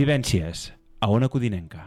Vivències, a Ona Codinenca.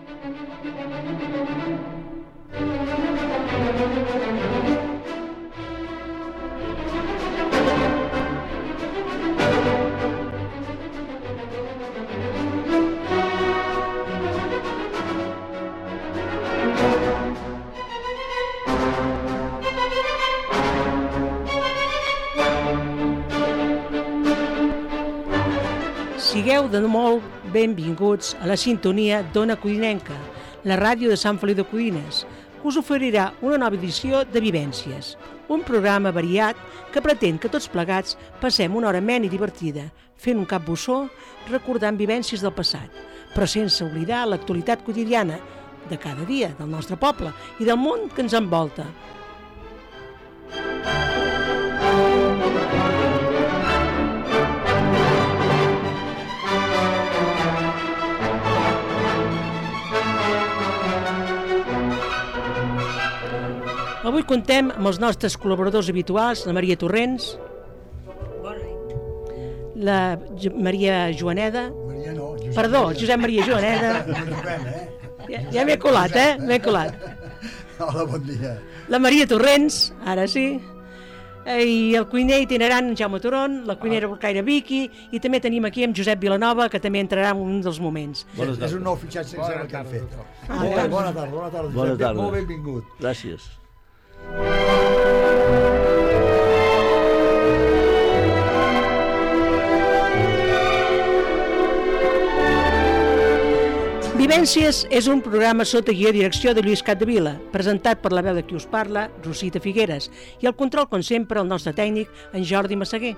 Sigueu de molt benvinguts a la sintonia d'Ona Codinenca, la ràdio de Sant Feliu de Codines, que us oferirà una nova edició de Vivències, un programa variat que pretén que tots plegats passem una hora amena i divertida, fent un capbussó, recordant vivències del passat, però sense oblidar l'actualitat quotidiana de cada dia del nostre poble i del món que ens envolta. Avui contem amb els nostres col·laboradors habituals, la Maria Torrents, la Maria Joaneda, Josep Maria Joaneda, ja m'he colat, m'he colat. Hola, bon dia. La Maria Torrents, ara sí, i el cuiner itinerant Jaume Turon, la cuinera bolcaire Vicky, i també tenim aquí amb Josep Vilanova, que també entrarà en un dels moments. És un nou fitxatge que hem fet. Bona tarda. Bona tarda. Molt benvingut. Gràcies. Vivències és un programa sota guia i direcció de Lluís Capdevila, presentat per la veu de qui us parla, Rosita Figueres, i el control, com sempre, el nostre tècnic, en Jordi Massaguer.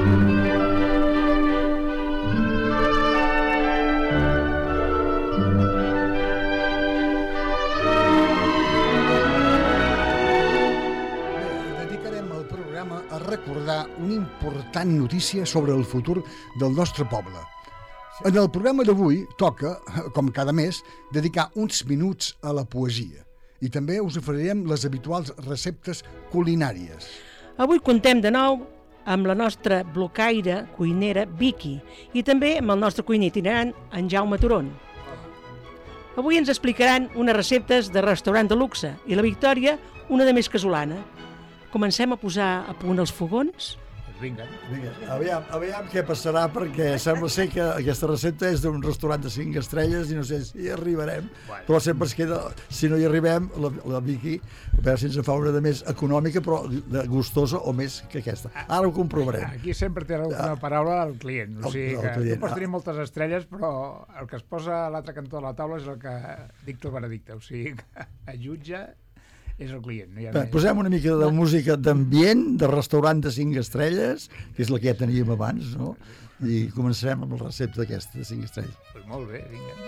Dedicarem el programa a recordar una important notícia sobre el futur del nostre poble. En el programa d'avui toca, com cada mes, dedicar uns minuts a la poesia i també us oferirem les habituals receptes culinàries. Avui contem de nou amb la nostra blocaire cuinera Vicky i també amb el nostre cuiner itinerant, en Jaume Turon. Avui ens explicaran unes receptes de restaurant de luxe i la Victòria una de més casolana. Comencem a posar a punt els fogons? Vinga, aviam què passarà, perquè sembla ser que aquesta recepta és d'un restaurant de 5 estrelles i no sé si hi arribarem, però sempre es queda, si no hi arribem, la Vicky, a veure si ens en fa una de més econòmica, però de gustosa o més que aquesta. Ara ho comprovarem. Aquí sempre té una paraula al client, o sigui que tu pots tenir moltes estrelles, però el que es posa a l'altre cantó de la taula és el que dicta el veredicte, o sigui que el jutge és el client. No posem una mica de música d'ambient, de restaurant de 5 estrelles, que és la que ja teníem abans, no? I començarem amb la recepta d'aquesta de 5 estrelles. Pues molt bé, vinga.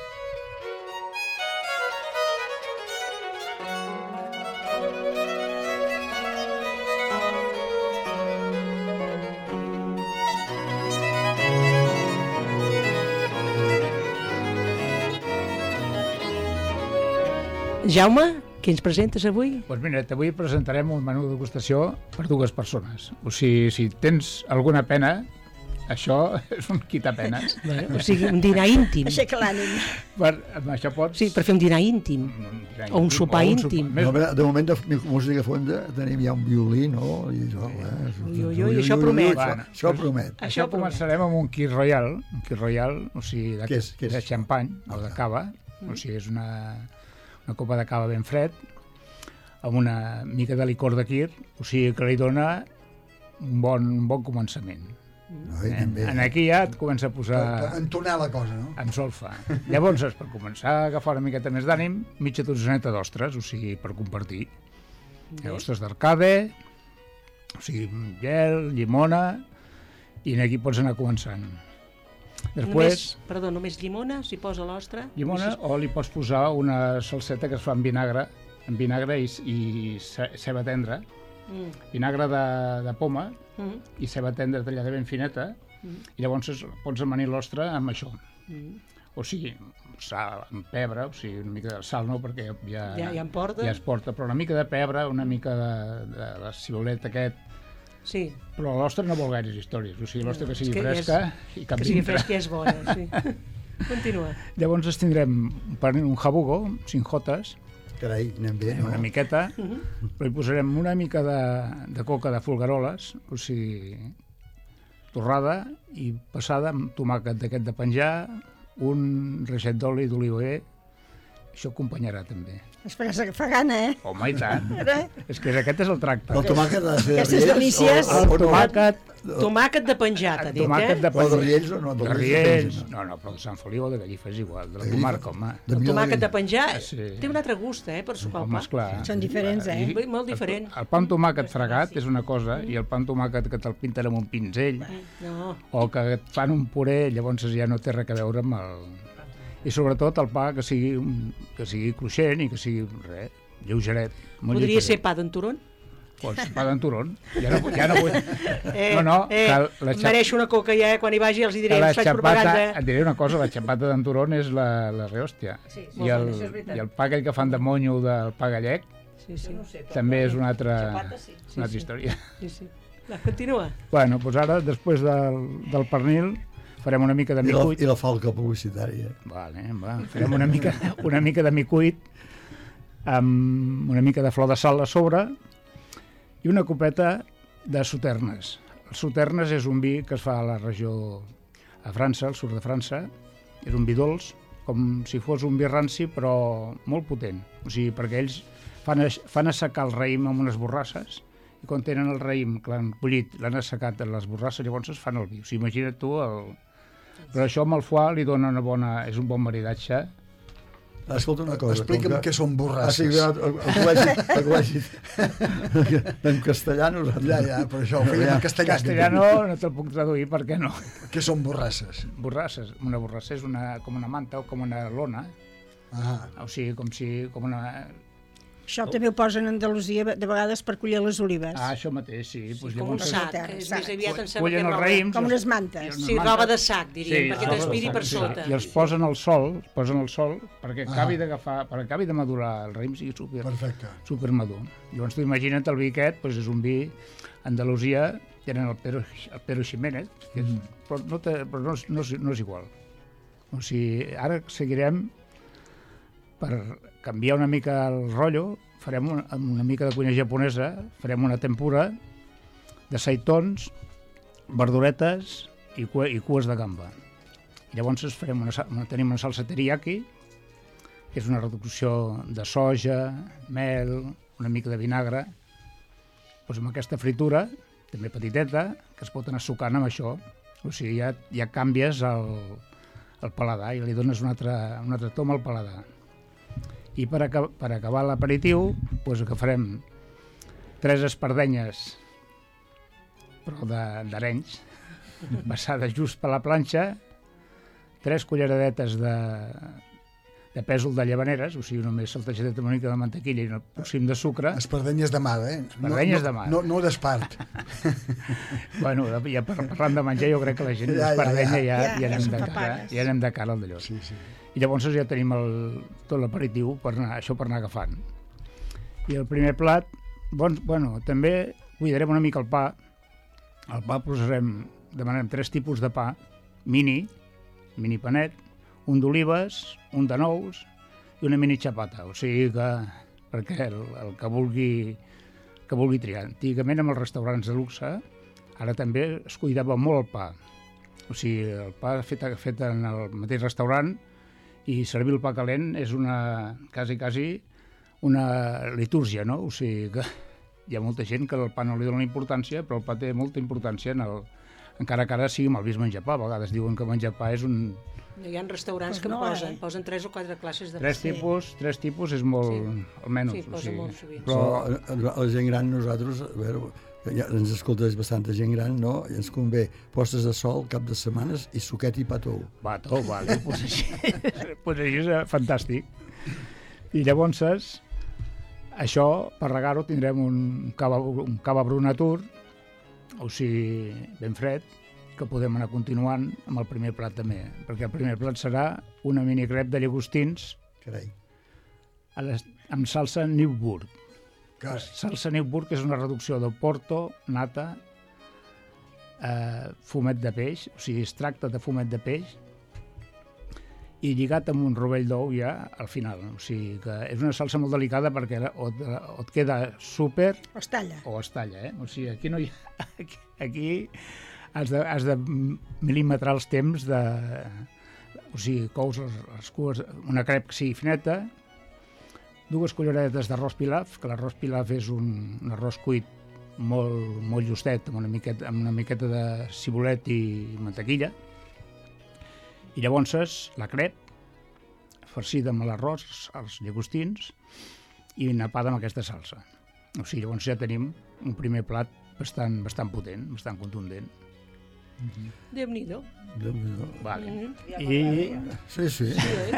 Jaume, què ens presentes avui? Doncs mira, avui presentarem un menú de degustació per 2 persones. O sigui, si tens alguna pena, això és un quitapenes. O sigui, un dinar íntim. Aixeca l'ànim. Amb això pots... Sí, per fer un dinar íntim. O un sopar íntim. De moment, de música fonda, tenim ja un violí, no? Ui, això promet. Això promet. Això començarem amb un Kir Royal, o sigui, de xampany o de cava. O sigui, és una copa de cava ben fred, amb una mica de licor de Kir, o sigui que li dona un bon començament. Aquí ja et comença a posar... Per entonar la cosa, no? En solfa. Llavors, per començar a agafar una miqueta més d'ànim, mitja dotzoneta d'ostres, o sigui, per compartir. Ostres d'arcade, o sigui, gel, llimona, i aquí pots anar començant. Després... Només llimona, s'hi posa l'ostra? Llimona, o li pots posar una salseta que es fa amb vinagre i ceba tendra, vinagre de poma i ceba tendra tallada ben fineta, i llavors pots amanir l'ostra amb això. O sigui, sal, amb pebre, o sigui, una mica de sal, no, perquè ja es porta, però una mica de pebre, una mica de la cibulet aquest, Sí. Però l'ostra no vol gaires històries, o sigui, l'ostra que sigui fresca i cap dintre. Que sigui fresca és bona, sí. Continua. Llavors tindrem un jabugo, 5 jotes, Carai, anem bé, no? una miqueta, però hi posarem una mica de coca de folgueroles, o sigui, torrada i passada amb tomàquet d'aquest de penjar, un reixet d'oli d'oliver, això acompanyarà també. Espera, que fa gana, eh? Home, i tant. És que aquest és el tracte. El tomàquet ha de ser de Aquestes Riells delícies. El tomàquet, Tomàquet de penjat, ha dit, tomàquet de o de penjar. Riells o no? De Riells, no, però de Sant Feliu o de Gallifa és igual, de la comarca, home. El tomàquet de penjar Sí. té un altre gust, per sucar el Home, pa. esclar. Són diferents, eh? Molt diferent. El pa amb tomàquet fregat és una cosa, i el pa amb tomàquet que te'l pinten amb un pinzell, No, o que et fan un puré, llavors ja no té res a veure amb el... I sobretot el pa que sigui cruixent i que sigui, lleugeret. podria ser pa d'en Turon? Pues pa d'en Turon. Ja no vull... Em mereixo una coca ja, quan hi vagi els hi diré, la us faig xapata, propaganda. et diré una cosa, la xapata d'en Turon és la rehòstia. molt I, bona, això és veritat. I el pa aquell que fan de monyo del pa gallec Sí. també és una altra sí. història. Sí. Va, continua. Bueno, doncs ara, després del pernil, farem una mica de micuit. I la falca publicitària. Vale, va. Farem una mica de micuit amb una mica de flor de sal a sobre i una copeta de Sauternes. El Sauternes és un vi que es fa a la regió, a França, al sud de França. És un vi dolç, com si fos un vi ranci, però molt potent. O sigui, perquè ells fan assecar el raïm amb unes borrasses i quan tenen el raïm que l'han bullit, l'han assecat en les borrasses, llavors es fan el vi. O sigui, imagina't tu Però això amb el foie li dona és un bon maridatge. Escolta una cosa. Explica'm què són borrasses. El col·legi en castellà nosaltres. Ja, però això ho fèiem en castellà. Castellano no te'l puc traduir, per què no? Què són borrasses? Borrasses. Una borrassa és com una manta o com una lona. O sigui, com una... Això també ho posen a Andalusia de vegades per collir les olives. Això mateix, sí. Pues Com un llavors sac, és més aviat em sembla que cullen els raïms. Com unes mantes. Sí, roba de sac, diríem, perquè transpiri per sota. I els posen al sol, perquè acabi d'agafar, perquè acabi de madurar el raïm sigui supermadur. Llavors tu imagina't el vi aquest, és un vi a Andalusia, tenen el Pero Ximénez, però no és igual. O sigui, ara seguirem per canviar una mica el rotllo, farem una mica de cuina japonesa, farem una tempura de seitons, verduretes i cues de gamba. Llavors tenim una salsa teriyaki, que és una reducció de soja, mel, una mica de vinagre. Doncs amb aquesta fritura, també petiteta, que es pot anar sucant amb això. O sigui, ja canvies el paladar i li dones un altre tom al paladar. I per acabar l'aperitiu, doncs que farem 3 espardenyes, però d'Arenys, vessades just per la planxa, 3 culleradetes de pèsol de llavaneres, o sigui, només saltejadeta una mica de mantequilla i un polsim de sucre. Espardenyes de mà, Espardenyes de mà. No d'espart. Bueno, ja parlant de menjar, jo crec que la gent d'espardenya ja anem de cara al d'allò. Sí. I llavors ja tenim tot l'aperitiu per anar agafant. I el primer plat, també cuidarem una mica el pa. El pa demanarem 3 tipus de pa, mini panet, un d'olives, un de nous i una mini xapata. O sigui que, perquè el que vulgui triar. Antigament amb els restaurants de luxe, ara també es cuidava molt el pa. O sigui, el pa fet en el mateix restaurant i servir el pa calent és quasi una litúrgia, no? O sigui que hi ha molta gent que al pa no li dona importància, però el pa té molta importància encara que ara sigui mal vist menjar pa. A vegades diuen que menjar pa és un... Hi ha restaurants que posen 3 o 4 classes de... 3 tipus és molt... Almenys. Sí, posa molt sovint. Però la gent gran, nosaltres, a veure, ja ens escoltes bastanta gent gran, no? I ens convé postes de sol, cap de setmanes i suquet i pa tou. Va, tou, vale. Pues així és fantàstic. I llavors, això, per regar-ho, tindrem un cava brunatur, o sigui, ben fred, que podem anar continuant amb el primer plat també, perquè el primer plat serà una mini crep de llagostins amb salsa Newburg. Salsa Newburg és una reducció de porto, nata, fumet de peix, o sigui, extracte de fumet de peix, i lligat amb un rovell d'ou ja al final. O sigui que és una salsa molt delicada perquè o et queda súper O es talla. o es talla, eh? O sigui, aquí no hi ha... Aquí has de mil·limetrar els temps de... O sigui, cous les cues, una crep que sigui fineta, 2 culleretes d'arròs pilaf, que l'arròs pilaf és un arròs cuit molt justet, amb una miqueta de cibulet i mantequilla. I llavors la crep, farcida amb l'arròs, els llagostins, i napada amb aquesta salsa. O sigui, llavors ja tenim un primer plat bastant potent, bastant contundent. Déu-n'hi-do. Vale. I Sí.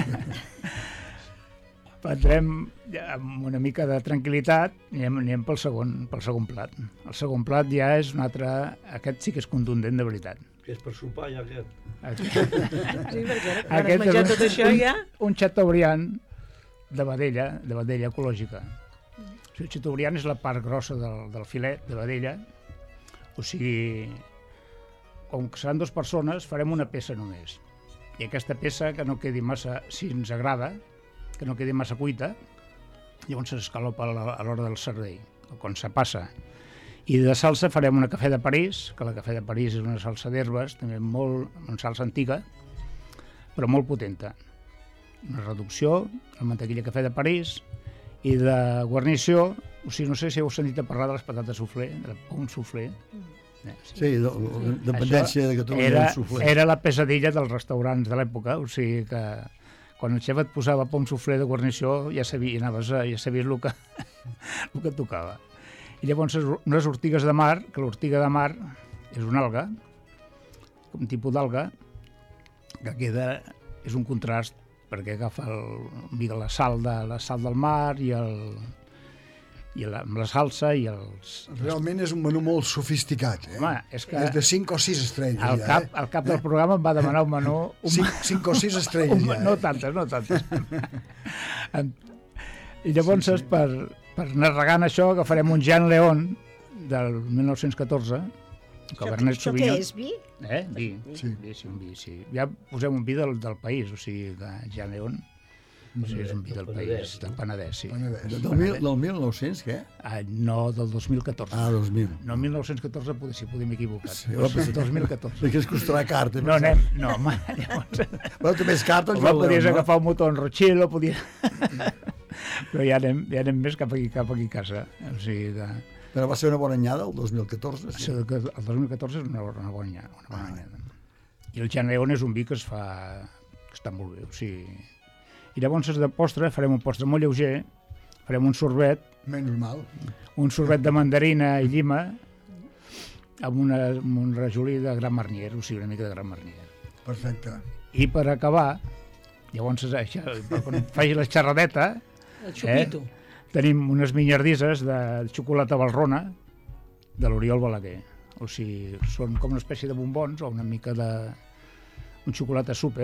prendrem amb una mica de tranquil·litat, anirem pel segon plat. El segon plat ja és un altre... Aquest sí que és contundent de veritat. Que és per sopar, ja aquest. Sí, perquè ara has menjat tot això ja... Un chateaubriand de vedella ecològica. O sigui, el chateaubriand és la part grossa del filet de vedella. O sigui, com que seran 2 persones, farem una peça només. I aquesta peça, que no quedi massa, si ens agrada, que no quedi massa cuita, llavors s'escalopa a l'hora del servei, o quan se passa. I de salsa farem una cafè de París, que la cafè de París és una salsa d'herbes, també una salsa antiga, però molt potenta. Una reducció, la mantequilla cafè de París, i de guarnició, o sigui, no sé si heu sentit a parlar de les patates soufflé, de la pom soufflé. Sí, dependència de Catalunya del soufflé. Era la pesadilla dels restaurants de l'època, o sigui que quan el xef et posava pom soufflé de guarnició ja sabies el que tocava. I llavors unes ortigues de mar, que l'ortiga de mar és una alga, un tipus d'alga, que és un contrast perquè agafa la sal del mar i amb la salsa i els... Realment és un menú molt sofisticat, eh? Home, és que... És de 5 o 6 estrelles, El cap del programa em va demanar un menú... 5 o 6 estrelles, ja. No tantes. I llavors, per anar regant això, agafarem un Jean León del 1914, Cabernet Això Sauvignon. què és, vi? Vi. Sí, un vi, sí. Ja posem un vi del país, o sigui, que Jean León, o sigui, és un vi del país, del Penedès, sí. Del 1900, què? No, del 2014. 2000. No, 1914 potser m'he equivocat. Sí, 2014. Perquè es costarà car, també. No, anem, no, home, llavors... Bueno, també és car, doncs... Podies agafar un motor en Rochilo, però ja anem més cap aquí a casa. O sigui que... Però va ser una bona anyada, el 2014. Sí. El 2014 és una bona anyada. I el Jean León és un vi que està molt bé, o sigui... I llavors de postre farem un postre molt lleuger, farem un sorbet... Menys mal. Un sorbet de mandarina i llima amb un rajolí de Gran Marnier, o sigui, una mica de Gran Marnier. Perfecte. I per acabar, llavors, quan faci la xerradeta... El xupito. Tenim unes minyardises de xocolata Valrhona de l'Oriol Balaguer. O sigui, són com una espècie de bombons o una mica un xocolata súper.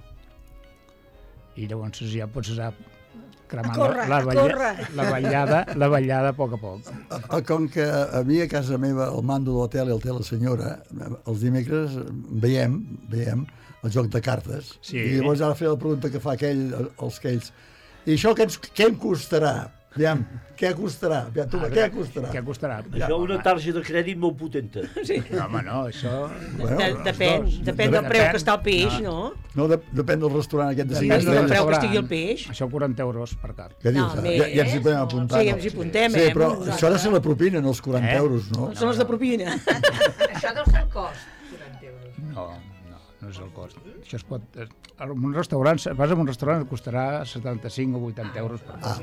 I llavors ja pots anar cremant la vetllada a poc a poc. Com que a mi a casa meva el mando de l'hotel el té la senyora, els dimecres veiem el joc de cartes. Sí. I llavors ara feia la pregunta que fa aquells. I això què em costarà? Aviam, què costarà? Què costarà? Això una targeta de crèdit molt potenta. Sí. No, home, no, això... Depèn del preu que està el peix, no? No, depèn del restaurant aquest de 5 Depèn del estrelles. preu que estigui el peix. Això 40 euros per cap. Què dius? Ja ens hi podem apuntar. Sí, ja ens hi apuntem, Sí, però això ha de ser la propina, no els 40 euros, no? Són els de propina. Això deu ser el cost, 40 euros. No és el cost. Això es pot... En un restaurant, vas a un restaurant et costarà 75 o 80 euros per cap.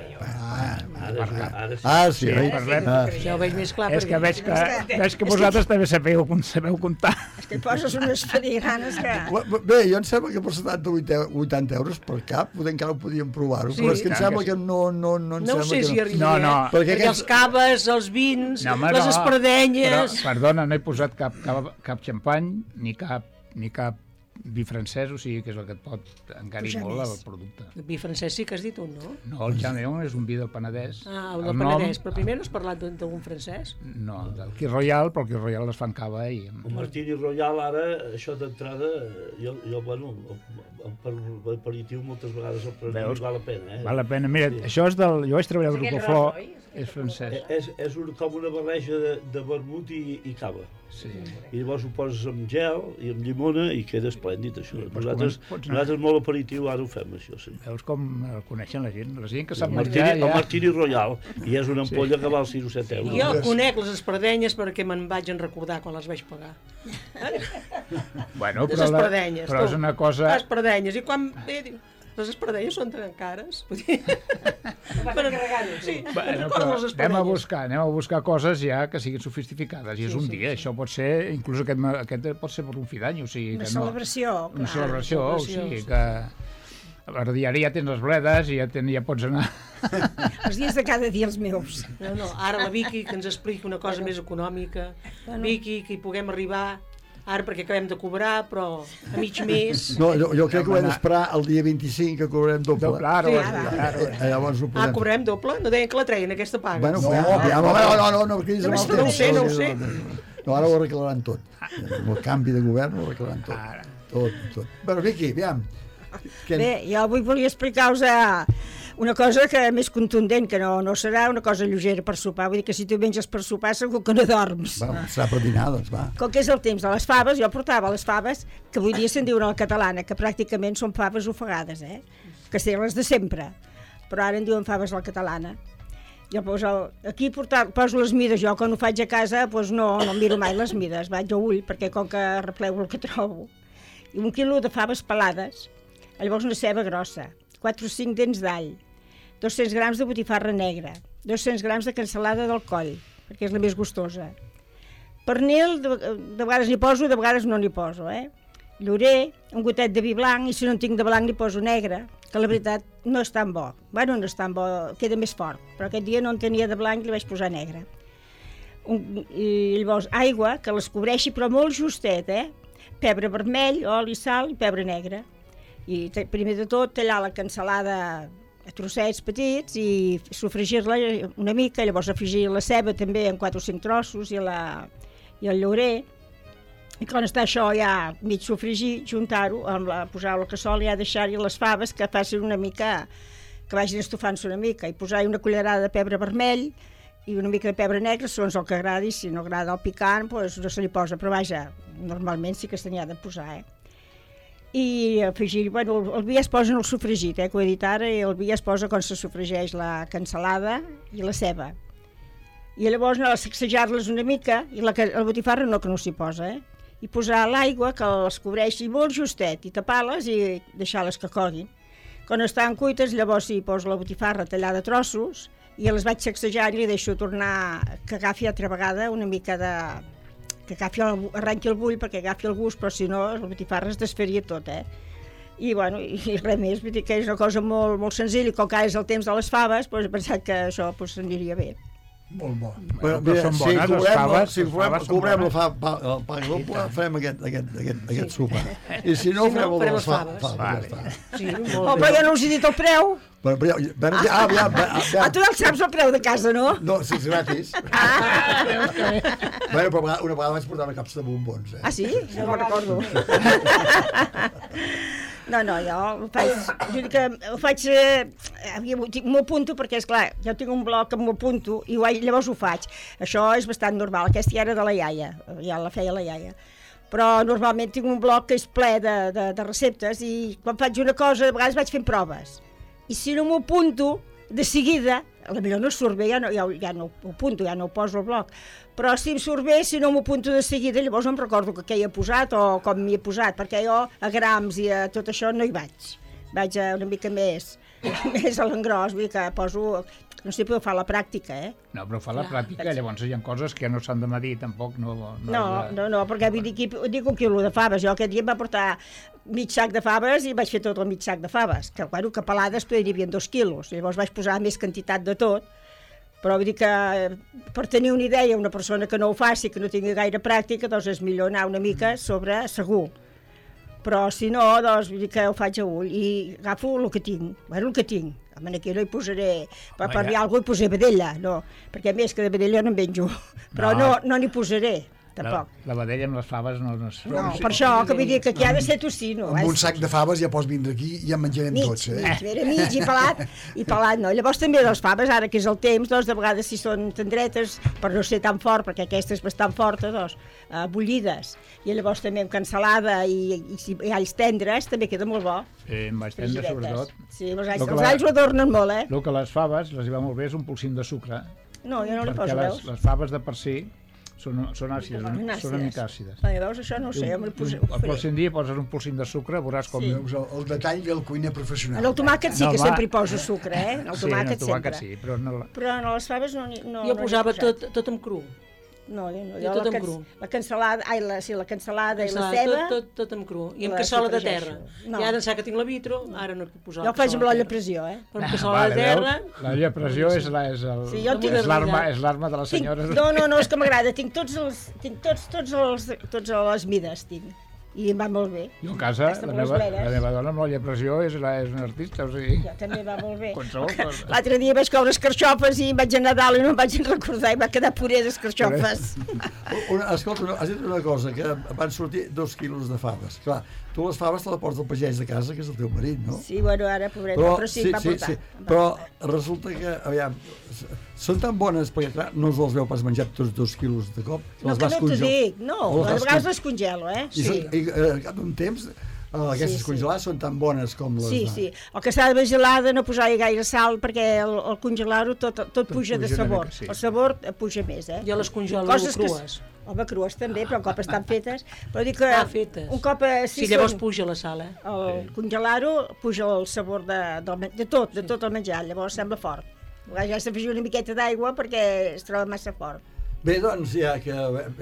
Sí. Parlem. Ja ho veig més clar. És que veig que vosaltres també sabeu comptar. És que et poses unes filigranes que... Bé, jo em sembla que per 80 euros per cap encara ho podíem provar-ho, però és que em sembla que no... No sé si arribaria. No. Perquè els caves, els vins, les espardenyes... Perdona, no he posat cap xampany ni cap vi francès, o sigui que és el que et pot encarir Pujar molt més. el producte. El vi francès sí que has dit un, no? No, el Chaneon és un vi del Penedès. Ah, el del Penedès, però primer no has parlat d'algun francès? No, del Qui Royal, però el Qui Royal es fa en cava i... El Martini Royal, ara, això d'entrada, jo bueno, per aperitiu moltes vegades el premi val la pena. Val la pena. Mira, això és del... Jo vaig treballar al Grupo Flor, és francès. És com una barreja de vermut i cava. Sí. I llavors ho poses amb gel i amb llimona i queda esplèndid, això. Pots Nosaltres molt aperitiu, ara ho fem, això, sí. Veus com el coneixen la gent? La gent que sap El menjar Martini, el Martini Royal, i és una ampolla que val 6 o 7 euros. Jo conec les espardenyes perquè me'n vaig en recordar quan les vaig pagar. Bueno, Les espardenyes, però és una cosa... Les espardenyes, i quan ve, diu, les espardenyes són tan cares. Vull dir... Sí, Bueno, recordo però les anem espardenyes. a buscar coses ja que siguin sofistificades, i és Sí, un sí, dia, sí. això pot ser, inclús aquest pot ser per un fi d'any, o sigui Una que no... celebració. Una clar. celebració, o celebració, sigui sí. que... Per dia ja tens les bledes i ja pots anar... Els dies de cada dia els meus. No, ara la Vicky que ens expliqui una cosa més econòmica. Vicky, que hi puguem arribar, ara perquè acabem de cobrar, però a mig mes... No, jo crec que ho hem d'esperar el dia 25, que cobrarem doble. Claro, Sí, claro. Llavors ho podem... cobrem doble? No deien que la treien, aquesta paga. Bueno, No, no, perquè ells amb el no ho temps... sé, no ho sé. No, ara ho arreglaran tot. Amb el canvi de govern ho arreglaran tot. Tot. Bueno, Vicky, aviam. Bé, jo avui volia explicar-vos una cosa que més contundent, que no serà una cosa lleugera per sopar. Vull dir que si tu menges per sopar segur que no dorms. Bueno, serà per dinar, doncs, va. Com que és el temps de les faves, jo portava les faves, que avui dia se'n diuen a la catalana, que pràcticament són faves ofegades, que són les de sempre. Però ara en diuen faves a la catalana. Jo aquí poso les mides, jo quan ho faig a casa no miro mai les mides, vaig a ull, perquè com que replego el que trobo. I 1 quilo de faves pelades, llavors una ceba grossa, 4 o 5 dents d'all, 200 grams de botifarra negra, 200 grams de cansalada del coll, perquè és la més gustosa. Pernil, de vegades n'hi poso, de vegades no n'hi poso, Llorer, un gotet de vi blanc, i si no en tinc de blanc n'hi poso negre, que la veritat no és tan bo. Bueno, no és tan bo, queda més fort, però aquest dia no en tenia de blanc i li vaig posar negre. I llavors aigua, que les cobreixi, però molt justet, Pebre vermell, oli, sal i pebre negre. I primer de tot tallar la cansalada a trossets petits i sofregir-la una mica, llavors afegir la ceba també en 4 o 5 trossos i el llorer. I quan està això ja mig sofregir, juntar-ho, posar-ho al cassola i ja deixar-hi les faves que facin una mica, que vagin estofant-se una mica, i posar-hi una cullerada de pebre vermell i una mica de pebre negre, segons el que agradi. Si no agrada el picant, doncs no se li posa, però vaja, normalment sí que se n'hi ha de posar, I afegir, bueno, el vi es posa en el sofregit, que ho he dit ara, i el vi es posa quan se sofregeix la cansalada i la ceba. I llavors sacsejar-les una mica, i la botifarra no, que no s'hi posa, i posar l'aigua que les cobreixi molt justet, i tapar-les i deixar-les que coguin. Quan estan cuites, llavors hi poso la botifarra tallada a trossos, i les vaig sacsejant i li deixo tornar, que agafi altra vegada una mica de... que arrenqui el bull perquè agafi el gust, però si no, la botifarra es desfaria tot, I, bueno, i res més, vull dir que és una cosa molt, molt senzilla, i com que és el temps de les faves, doncs he pensat que això aniria bé. Molt bo. Bueno, Però són bones, les faves. Si Les faves són cobrem bones. el pa doble, farem aquest sopar. I si no, Si no, farem el de farem les les faves. faves. Ja Vale. està. Sí, Oh, molt però bé. jo no us he dit el preu. Aviam. Tu ja el saps el preu de casa, no? No, si és gratis. Bueno, però una vegada vaig portar una capsa de bombons, Ah, sí? No me'n recordo. No, jo ho faig, m'ho apunto perquè, esclar, jo tinc un bloc que m'ho apunto i llavors ho faig. Això és bastant normal, aquesta ja era de la iaia, ja la feia la iaia. Però normalment tinc un bloc que és ple de receptes i quan faig una cosa, de vegades vaig fent proves. I si no m'ho apunto, de seguida, potser no surt bé, ja no ho apunto, ja no ho poso al bloc, però si em surt bé, si no m'ho apunto de seguida, llavors em recordo què hi he posat o com m'hi he posat, perquè jo a grams i a tot això no hi vaig. Vaig una mica més a l'engròs, vull dir que poso... No sé, però fa la pràctica, No, però fa la pràctica, llavors hi ha coses que no s'han de medir, tampoc. No, perquè vull dir, dic 1 quilo de faves. Jo aquest dia em va portar mig sac de faves i vaig fer tot el mig sac de faves, que, bueno, que pelades hi havia 2 quilos. Llavors vaig posar més quantitat de tot, però vull dir que per tenir una idea, una persona que no ho faci, que no tingui gaire pràctica, doncs és millor anar una mica sobre segur. Però si no, doncs vull dir que ho faig a ull i agafo el que tinc, el que tinc. Home, aquí no hi posaré, per dir alguna cosa hi posaré vedella, no, perquè a més que de vedella no en menjo, però no n'hi posaré, tampoc. La vedella amb les faves no... No, per això, que vull dir que aquí ha de ser tocino. Amb un sac de faves ja pots vindre aquí i ja en menjarem tots, mig i pelat no. Llavors també les faves, ara que és el temps, doncs de vegades si són tendretes, per no ser tan fort, perquè aquesta és bastant forta, doncs, bullides, i llavors també amb cansalada i alls tendres, també queda molt bo. Amb alls tendres, sobretot. Sí, els alls ho adornen molt, El que les faves, les hi va molt bé, és un polsim de sucre. No, jo no li poso, veus? Perquè les faves de per si són àcides, són una mica àcides. Veus, això no ho sé, jo m'hi posaré. El pròxim dia poses un polsim de sucre, veuràs com... Veus el detall del cuiner professional. En el tomàquet sí que sempre hi poso sucre, En el tomàquet sempre. Sí, però en les faves no. Jo posava tot amb cru. No, jo tot amb cru. La cansalada, la cansalada i la ceba... Tot amb cru. I amb cassola de terra. I ara ençà que tinc la vitro, ara no puc posar... Jo ho faig amb l'olla a pressió, Però amb cassola de terra... L'olla a pressió és l'arma de les senyores. No, és que m'agrada. Tinc tots les mides, tinc. I em va molt bé. Jo a casa, la meva dona amb l'olla a pressió és una artista, o sigui... Jo també va molt bé. Qualsevol cosa. L'altre dia vaig coure escarxofes i vaig a Nadal i no em vaig recordar i va quedar puré d'escarxofes. Escolta, has dit una cosa, que van sortir 2 quilos de faves. Clar, tu les faves te la portes al pagès de casa, que és el teu marit, no? Sí, bueno, ara, pobret, però sí, va portar. Sí. Però resulta que, aviam, són tan bones, perquè clar, no us les veu pas menjar tots 2 quilos de cop. No, que no t'ho dic, no, a vegades les congelo, Sí. I al cap d'un temps, aquestes congelades són tan bones com les... Sí. El que s'ha de gelada no posar-hi gaire sal, perquè al congelar-ho tot puja de sabor. El sabor puja més, Jo les congelo crues. Home, crues també, però un cop estan fetes. Però dic que fetes. Un cop... Sí, llavors puja la sal, El congelar-ho puja el sabor de tot el menjar, llavors sembla fort. A vegades ja s'ha d'afegir una miqueta d'aigua perquè es troba massa fort. Bé, doncs, ja que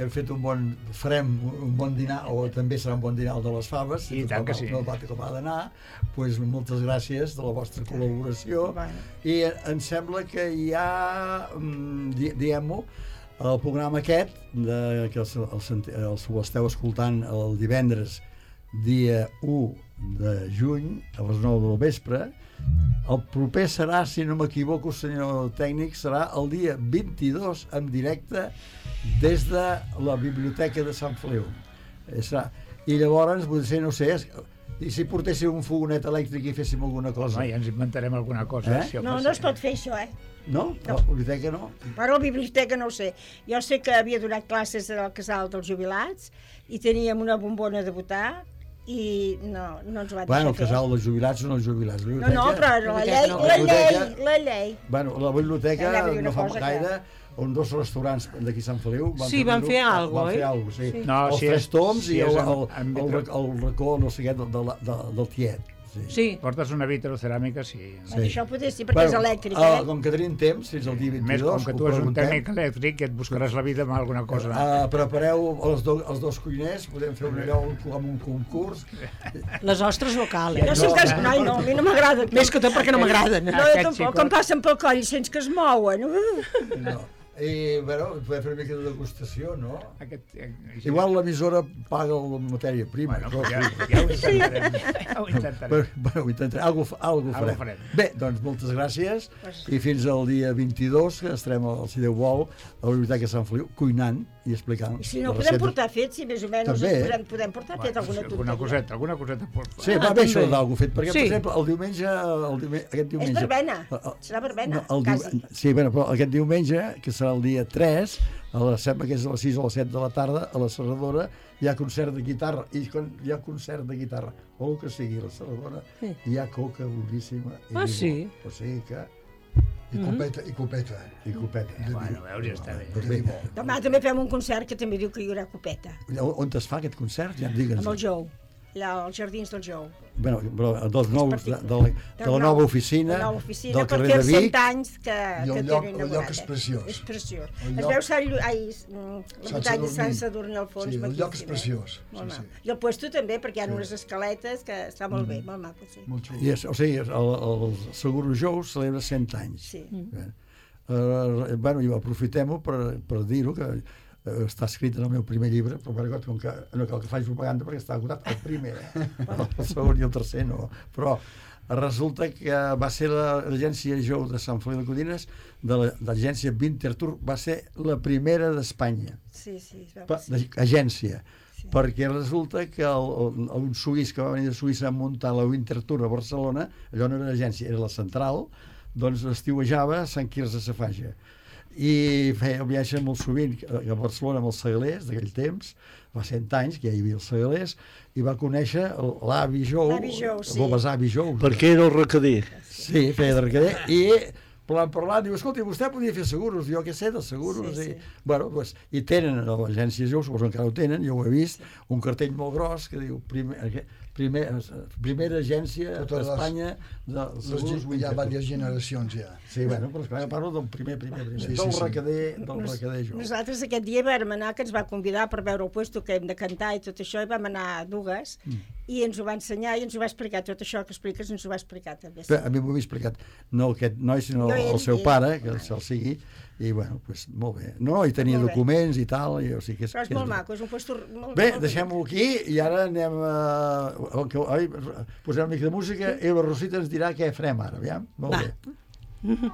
farem un bon dinar, o també serà un bon dinar el de les faves, i tant que sí. No va com ha d'anar, doncs moltes gràcies de la vostra col·laboració, i em sembla que ja, diguem-ho, el programa aquest, que el esteu escoltant el divendres, dia 1 de juny, a les 9 del vespre, el proper serà, si no m'equivoco, senyor tècnic, serà el dia 22 en directe des de la Biblioteca de Sant Feliu. I llavors, vull dir, no sé, i si portéssim un fogonet elèctric i féssim alguna cosa? Ja ens inventarem alguna cosa. No es pot fer això, No? A la biblioteca no? Per a la biblioteca no ho sé. Jo sé que havia donat classes al casal dels jubilats i teníem una bombona de votar i no ens ho va deixar fer. El casal dels jubilats són els jubilats. No, però la llei. La biblioteca no fa gaire, on 2 restaurants d'aquí a Sant Feliu van fer alguna cosa, oi? Sí. Els Tres Toms i el racó, no sé què, del Tiet. Sí. Portes una vitroceràmica, sí. Això potser sí, perquè és elèctric, Com que tenim temps, fins al dia 22... Més com que tu és un tècnic elèctric, et buscaràs la vida amb alguna cosa. Prepareu els 2 cuiners, podem fer amb un concurs. Les ostres no cal, No, a mi no m'agraden. Més que tot perquè no m'agraden. No, tampoc, em passen pel coll sense que es mouen. No. I, podem fer una mica de degustació, no? Igual l'emissora paga la matèria prima. Ja ho intentarem. Ho intentarem. Algo farem. Bé, doncs moltes gràcies i fins al dia 22, que estarem, si Déu vol, a la Biblioteca de Sant Feliu, cuinant i explicant. I si no, podem portar fet, si més o menys podem portar fet alguna tonteria. Alguna coseta. Sí, va bé això d'algú fet, perquè, per exemple, el diumenge... És verbena, serà verbena, quasi. Sí, però aquest diumenge, que serà el dia 3, sembla que és a les 6 o a les 7 de la tarda, a la Serradora, hi ha concert de guitarra, i quan hi ha concert de guitarra, o el que sigui, a la Serradora, hi ha coca boníssima. Sí? O sigui que... I copeta. Bueno, veus, ja està bé. Demà també fem un concert que també diu que hi haurà copeta. On es fa aquest concert? Ja em digues. Amb el Jou, als Jardins del Jou. De la nova oficina del carrer de Vic. Per fer 100 anys que el lloc és preciós. És preciós. Es veu la muntanya Sant Sadurní al fons. Sí, el lloc és preciós. I el puesto també, perquè hi ha unes escaletes que està molt bé, molt maco. O sigui, el Seguro Jou celebra 100 anys. Sí. I aprofitem-ho per dir-ho, que està escrit en el meu primer llibre, però per com que no cal que faig propaganda perquè està acotat el primer, el segon i el tercer no, però resulta que va ser l'agència Jou de Sant Feliu de Codines, de l'agència Winterthur, va ser la primera d'Espanya. Sí, Agència. Sí. Perquè resulta que un suís que va venir de Suïssa a muntar la Winterthur a Barcelona, allò no era l'agència, era la central, doncs estiuejava a Sant Quirze Safaja. I feia el viatge molt sovint a Barcelona amb els segalers d'aquell temps, fa 100 anys que ja hi havia els segalers, i va conèixer l'avi Jou, Bobes avi Jou. Perquè era el recader. Sí, feia de recader, i parlant, diu, escolta, vostè podia fer seguros, jo què sé, de seguros, sí. Bueno, doncs, i tenen a l'agència Jou, suposo encara ho tenen, jo ho he vist, un cartell molt gros que diu primera agència d'Espanya de seguros. Hi ha diverses generacions ja. Sí, bueno, però esclar, parlo del primer, del recader Jou. Nosaltres aquest dia vam anar, que ens va convidar per veure el puesto que hem de cantar i tot això, i vam anar a dues, i ens ho va ensenyar i ens ho va explicar, tot això que expliques ens ho va explicar també. A mi m'ho havia explicat, no aquest noi, sinó el seu pare, que se'l sigui, i bueno, doncs molt bé. No, i tenia documents i tal, i, o sigui que és... Però és molt maco, és un puesto molt... Bé, deixem-ho aquí i ara anem a... posem una mica de música i la Rosita ens dirà què farem ara, aviam? Molt bé.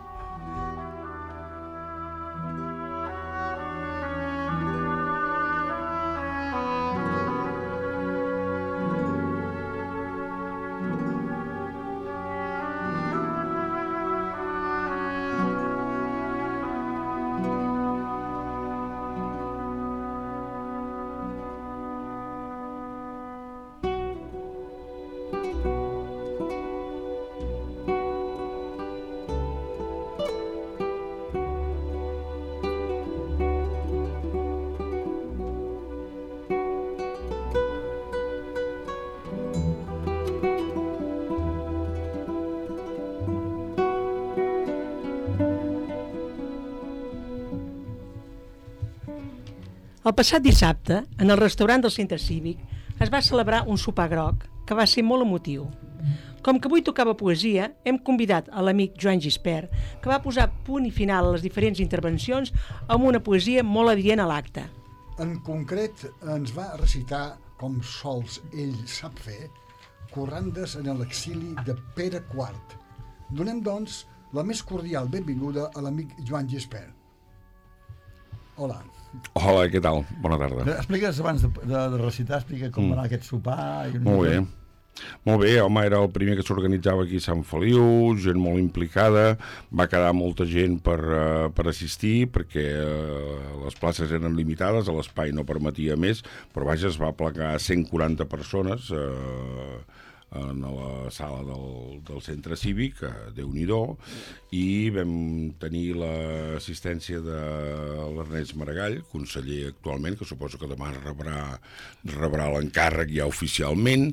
El passat dissabte, en el restaurant del Centre Cívic, es va celebrar un sopar groc que va ser molt emotiu. Com que avui tocava poesia, hem convidat a l'amic Joan Gispert, que va posar punt i final a les diferents intervencions amb una poesia molt adient a l'acte. En concret, ens va recitar, com sols ell sap fer, corrandes en l'exili de Pere IV. Donem, doncs, la més cordial benvinguda a l'amic Joan Gispert. Hola. Hola, què tal? Bona tarda. Explica'ns abans de recitar, explica com va anar aquest sopar. Molt bé. Molt bé, home, era el primer que s'organitzava aquí a Sant Feliu, gent molt implicada, va quedar molta gent per assistir perquè les places eren limitades, l'espai no permetia més, però vaja, es va aplacar 140 persones en la sala del centre cívic, Déu-n'hi-do, i vam tenir l'assistència de l'Ernest Maragall, conseller actualment, que suposo que demà rebrà l'encàrrec ja oficialment,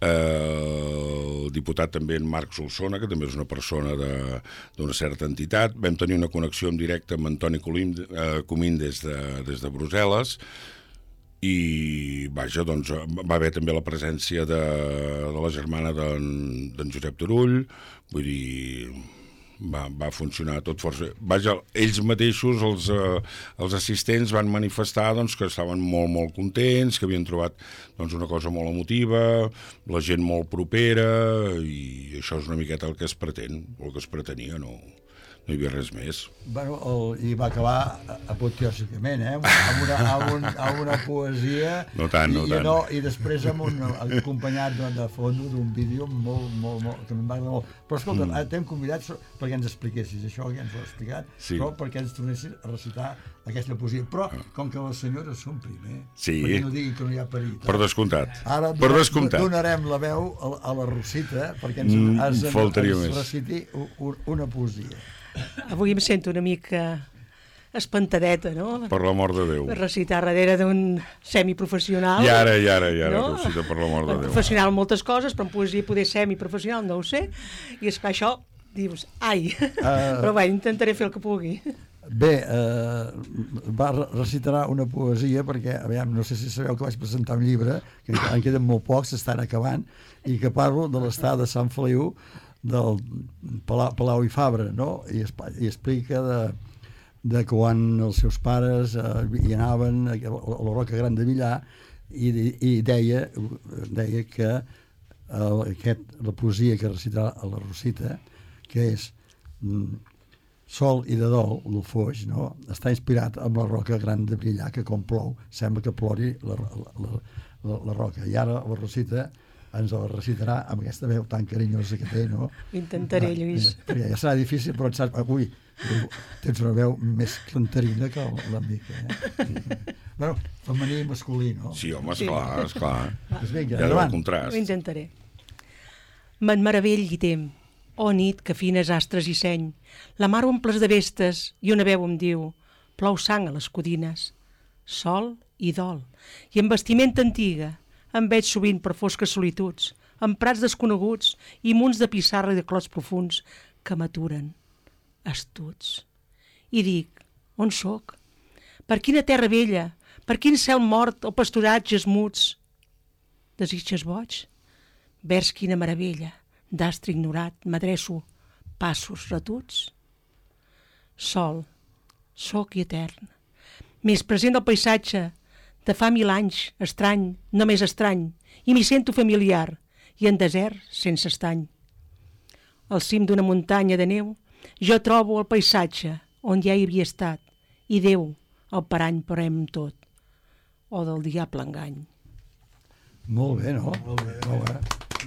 el diputat també en Marc Solsona, que també és una persona d'una certa entitat, vam tenir una connexió en directe amb Antoni Comín des de Brussel·les, i vaja, doncs va haver també la presència de la germana d'en Josep Turull, vull dir, va funcionar tot força. Vaja, ells mateixos, els assistents, van manifestar doncs, que estaven molt, molt contents, que havien trobat doncs, una cosa molt emotiva, la gent molt propera, i això és una miqueta el que es pretén, o el que es pretenia, no hi havia res més. Bueno, i va acabar apoteòsicament, amb una poesia. No tant. I després acompanyat de fons d'un vídeo molt, que m'agrada molt. Però escolta, t'hem convidat perquè ens expliquessis això, que ens ho has explicat, però perquè ens tornessis a recitar aquesta poesia. Però, com que les senyores són primer, perquè no diguin que no hi ha perill. Per descomptat. Ara donarem la veu a la Rosita perquè ens reciti una poesia. Avui em sento una mica espantadeta, no? Per l'amor de Déu. Per recitar darrere d'un semiprofessional. I ara, no? Rosita, per l'amor de Déu. Professional moltes coses, però en poesia poder semiprofessional no ho sé. I és que això, dius, ai. Però bé, intentaré fer el que pugui. Bé, recitarà una poesia perquè, aviam, no sé si sabeu que vaig presentar un llibre, que en queden molt pocs, s'estan acabant, i que parlo de l'estat de Sant Feliu, del Palau i Fabra, no? I explica de quan els seus pares hi anaven a la Roca Gran de Villar i deia que la poesia que recita la Rosita, que és Sol i de dol, el Foix, no? Està inspirat amb la Roca Gran de Villar, que com plou sembla que plori la roca. I ara la Rosita ens la recitarà amb aquesta veu tan carinyosa que té, no? Ho intentaré, Lluís. Ja serà difícil, però saps, avui tens una veu més cantarina que l'amic, Bueno, femení i masculí, no? Sí, home, esclar. Pues vinga, Hi ha el endavant. contrast. Ho intentaré. Me'n meravell i tem, nit que fines astres i seny, la mar omples de vestes i una veu em diu, plou sang a les codines, sol i dol, i en vestimenta antiga, em veig sovint per fosques solituds, en prats desconeguts i munts de pissarra i de clots profuns que m'aturen, astuts. I dic, on sóc? Per quina terra vella? Per quin cel mort o pasturatges muts? Desitges boig? Vers quina meravella, d'astre ignorat, m'adreço, passos retuts? Sol, sóc i etern, més present del paisatge, de fa 1000 anys, estrany, no més estrany, i m'hi sento familiar, i en desert sense estany. Al cim d'una muntanya de neu, jo trobo el paisatge on ja hi havia estat, i Déu, el parany parem tot, o del diable engany. Molt bé, no? Molt bé.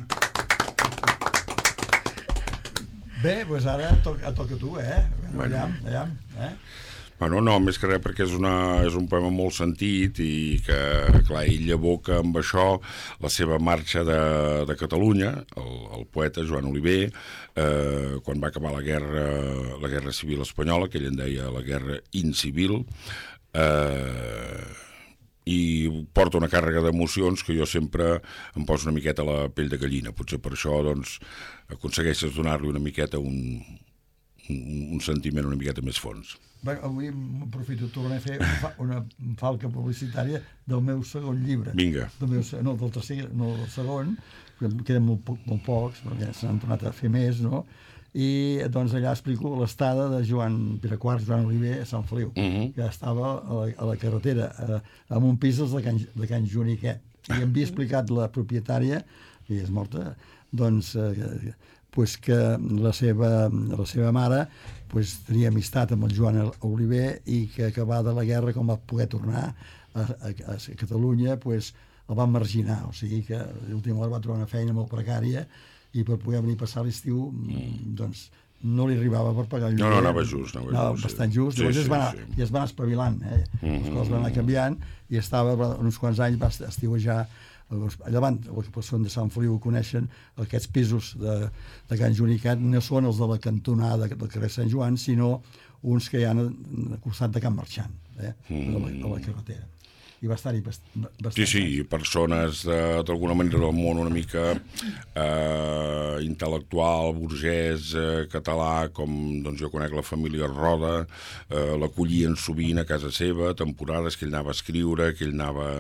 Bé, doncs ara toca a tu, Bueno. Allà. Bueno, no, més que res perquè és un poema molt sentit i que, clar, ell evoca amb això la seva marxa de Catalunya, el poeta Joan Oliver, quan va acabar la guerra civil espanyola, que ell en deia la guerra incivil, i porta una càrrega d'emocions que jo sempre em poso una miqueta a la pell de gallina. Potser per això doncs, aconsegueixes donar-li una miqueta un sentiment una miqueta més fons. Bé, avui m'aprofito, tornaré a fer una falca publicitària del meu segon llibre. Vinga. Del tercer, no del segon, queden molt pocs, perquè se n'han tornat a fer més, no? I doncs allà explico l'estada de Joan Pere IV, Joan Oliver, a Sant Feliu, que estava a la carretera, en un pis de Can Joniquet. I em havia explicat la propietària, que és morta, doncs que la seva mare tenia amistat amb el Joan Oliver i que acabada la guerra, com va poder tornar a Catalunya, el van marginar, o sigui que l'última hora va trobar una feina molt precària i per poder venir a passar l'estiu doncs no li arribava per pagar el lloguer. No, anava just. Anava bastant just, llavors ja es van espavilant, les coses van anar canviant i estava uns quants anys, va estiuejar allà davant, les persones de Sant Feliu ho coneixen, aquests pisos de Can Joniquet no són els de la cantonada del carrer Sant Joan, sinó uns que hi ha al costat de Can Marxant, a la carretera. I va estar-hi bastant. Sí, persones d'alguna manera del món una mica intel·lectual, burgès, català, com doncs, jo conec la família Roda, l'acollien sovint a casa seva, temporades que ell anava a escriure, que ell anava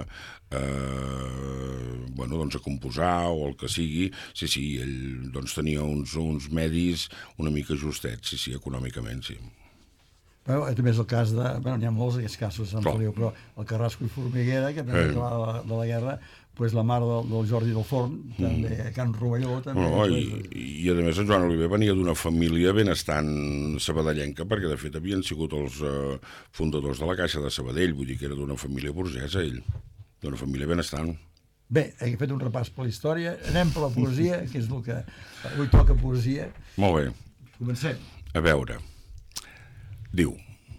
doncs a composar o el que sigui. Sí, ell doncs, tenia uns medis una mica justets, sí, econòmicament, sí. També és el cas de... N'hi ha molts d'aquests casos a Sant Feliu, però el Carrasco i Formiguera, que també acabava de la guerra, la mare del Jordi del Forn, també a Can Rovelló... I a més en Joan Oliver venia d'una família benestant sabadellenca, perquè de fet havien sigut els fundadors de la Caixa de Sabadell, vull dir que era d'una família burgesa, ell, d'una família benestant. Bé, he fet un repàs per la història, anem per la poesia, que és el que avui toca poesia. Molt bé. Comencem. A veure... Diu: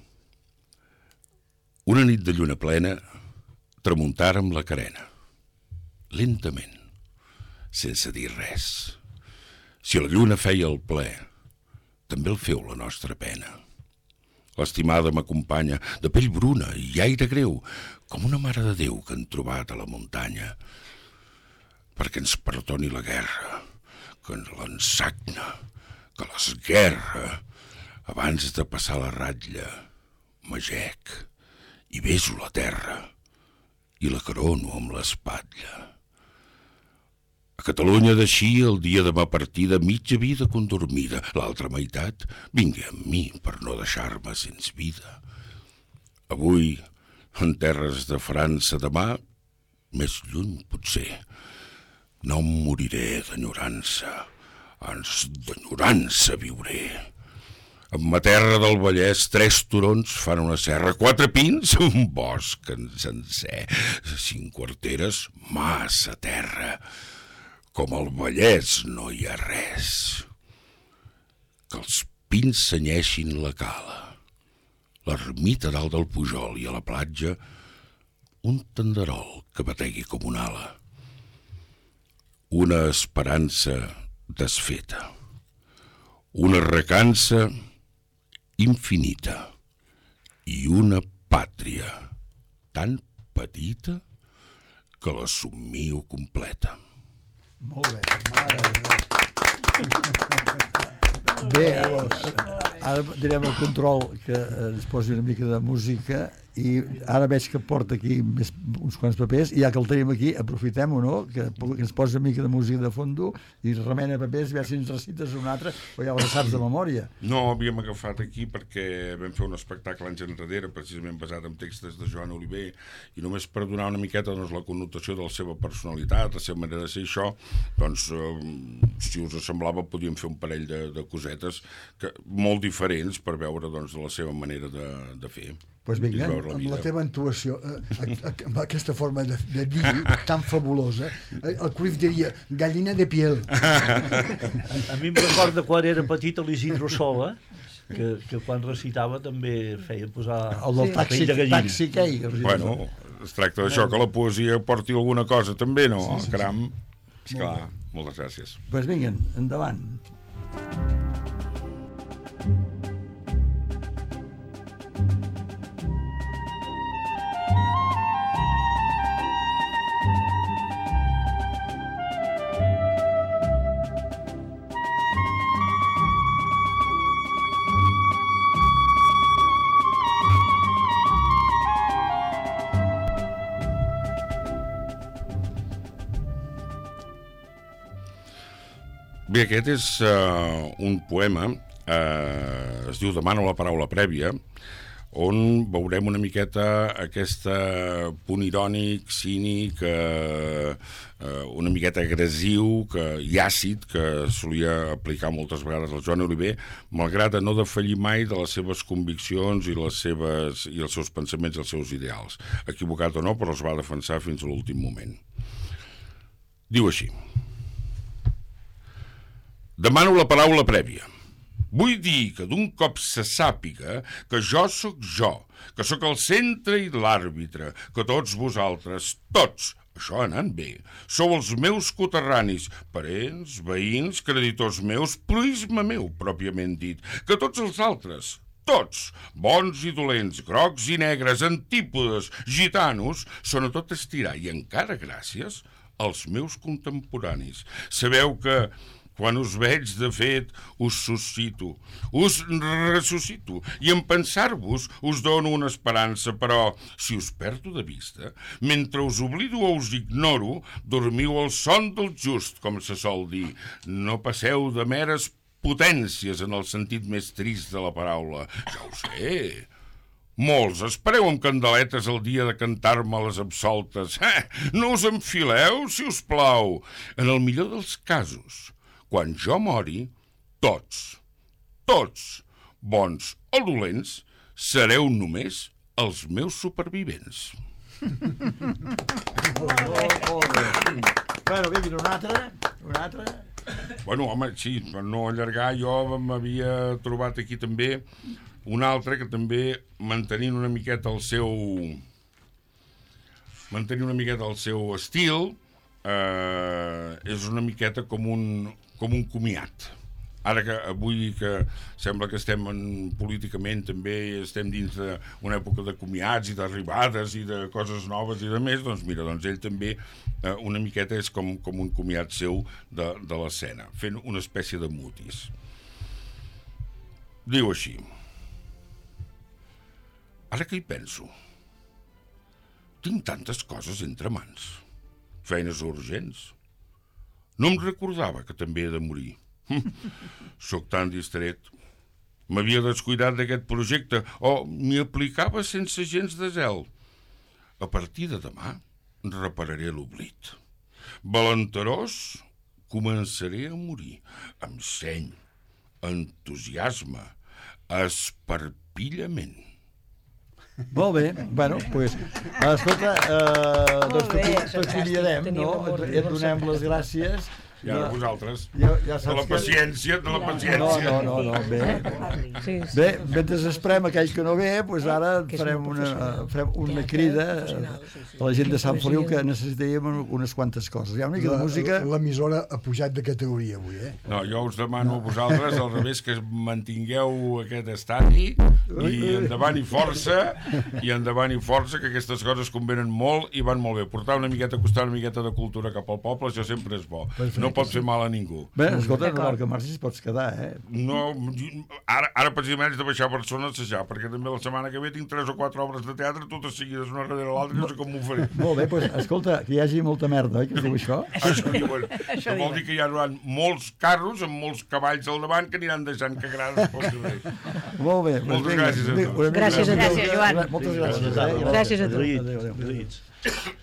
una nit de lluna plena tramuntàrem la carena, lentament, sense dir res. Si la lluna feia el ple, també el feu la nostra pena. L'estimada m'acompanya, de pell bruna i aire greu, com una mare de Déu que han trobat a la muntanya, perquè ens perdoni la guerra, que l'ensagna, que l'esguerra. Abans de passar la ratlla, m'agec i beso la terra i la carono amb l'espatlla. A Catalunya d'eixir el dia de ma partida, mitja vida condormida, l'altra meitat vingui amb mi per no deixar-me sense vida. Avui, en terres de França, demà, més lluny potser, no em moriré d'enyorança, ans d'enyorança viuré. En ma terra del Vallès, 3 turons fan una serra, 4 pins, un bosc en sencer, 5 quarteres, massa terra. Com al Vallès no hi ha res. Que els pins senyeixin la cala, l'ermita dalt del Pujol i a la platja un tenderol que bategui com una ala. Una esperança desfeta, una recança infinita i una pàtria tan petita que la somio completa. Molt bé, mare de Déu. Bé, ara direm al control que ens posi una mica de música i ara veig que porta aquí uns quants papers i ja que el tenim aquí, aprofitem-ho, no? Que ens posa una mica de música de fondo i remena papers, a veure si ens recites un altre o ja ho saps de memòria. No, havíem agafat aquí perquè vam fer un espectacle anys enrere, precisament basat en textos de Joan Oliver, i només per donar una miqueta doncs, la connotació de la seva personalitat, la seva manera de ser això, doncs, si us semblava, podíem fer un parell de cosetes molt diferents per veure doncs, la seva manera de fer. Doncs vinga, amb la teva intuació, amb aquesta forma de dir tan fabulosa, el Cruyff diria gallina de piel. A mi em recorda quan era petit l'Isidro Sola, que quan recitava també feia posar el del taxi quei. Bueno, es tracta d'això, que la poesia porti alguna cosa també, no? Sí. Caram, esclar, moltes gràcies. Doncs vinga, endavant. Bé, aquest és un poema, es diu Demano la paraula prèvia, on veurem una miqueta aquest punt irònic, cínic, una miqueta agressiu i àcid que solia aplicar moltes vegades el Joan Oliver, malgrat no defallir mai de les seves conviccions i els seus pensaments i els seus ideals. Equivocat o no, però els va defensar fins a l'últim moment. Diu així: demano la paraula prèvia. Vull dir que d'un cop se sàpiga que jo sóc jo, que sóc el centre i l'àrbitre, que tots vosaltres, tots, això anant bé, sou els meus coterranis, parents, veïns, creditors meus, proisme meu, pròpiament dit, que tots els altres, tots, bons i dolents, grocs i negres, antípodes, gitanos, són a tot estirar i encara gràcies als meus contemporanis. Sabeu que quan us veig, de fet, us suscito, us ressuscito, i en pensar-vos us dono una esperança, però si us perdo de vista, mentre us oblido o us ignoro, dormiu el son del just, com se sol dir. No passeu de meres potències en el sentit més trist de la paraula. Ja ho sé. Molts espereu amb candeletes el dia de cantar-me les absoltes. No us enfileu, si us plau. En el millor dels casos, quan jo mori, tots, bons o dolents, sereu només els meus supervivents. Molt bé. Bueno, vinga, un altre. Bueno, home, sí, per no allargar, jo m'havia trobat aquí també un altre que també mantenint una miqueta el seu estil, és una miqueta com un comiat. Ara que avui que sembla que estem políticament també estem dins d'una època de comiats i d'arribades i de coses noves i de més, doncs mira, ell també una miqueta és com un comiat seu de l'escena, fent una espècie de mutis. Diu així: ara que hi penso, tinc tantes coses entre mans, feines urgents. No em recordava que també he de morir. Soc tan distret. M'havia descuidat d'aquest projecte o m'hi aplicava sense gens de zel. A partir de demà repararé l'oblit. Valenterós, començaré a morir amb seny, entusiasme, esparpillament. Molt bé, bueno, doncs, escolta, doncs t'acomiadem, no? Et donem les gràcies. I ara vosaltres, ja de la paciència, No, bé. Bé, mentre esperem aquell que no ve, doncs ara farem una crida a la gent de Sant Feliu que necessitaríem unes quantes coses. Hi ha una mica de música. L'emissora ha pujat de categoria avui, No, jo us demano a vosaltres, al revés, que mantingueu aquest estadi i endavant i força, que aquestes coses convenen molt i van molt bé. Portar una miqueta, acostar una miqueta de cultura cap al poble, això sempre és bo. No pot fer mal a ningú. Bé, escolta, no, que marxis pots quedar, No, ara precisament haig de baixar a Barcelona a assajar, perquè també la setmana que ve tinc 3 o 4 obres de teatre, totes seguides una darrere l'altra, no sé com m'ho faré. Molt bé, doncs, escolta, que hi hagi molta merda, oi, que es diu això? Això diuen. Això vol dir que hi haurà molts carros amb molts cavalls al davant que aniran deixant cagades pel carrer. Molt bé. Moltes gràcies a tots. Gràcies a tu. Joan. Moltes gràcies. Gràcies a tu. Adéu.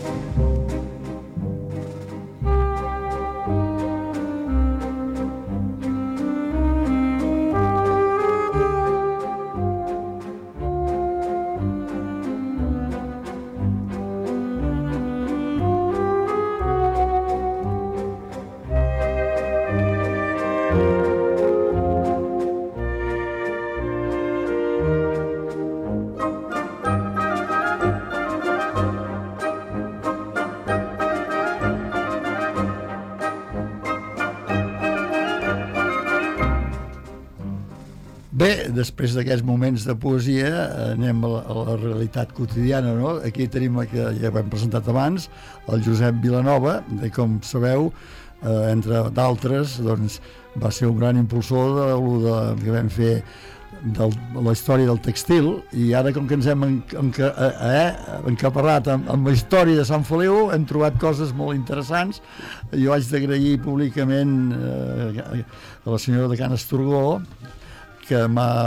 Bé, després d'aquests moments de poesia anem a la realitat quotidiana, no? Aquí tenim el que ja hem presentat abans, el Josep Vilanova, de com sabeu, entre d'altres, doncs, va ser un gran impulsor que vam fer de la història del textil, i ara com que ens hem encaparrat amb la història de Sant Feliu hem trobat coses molt interessants. Jo haig d'agrair públicament a la senyora de Can Estorgó, que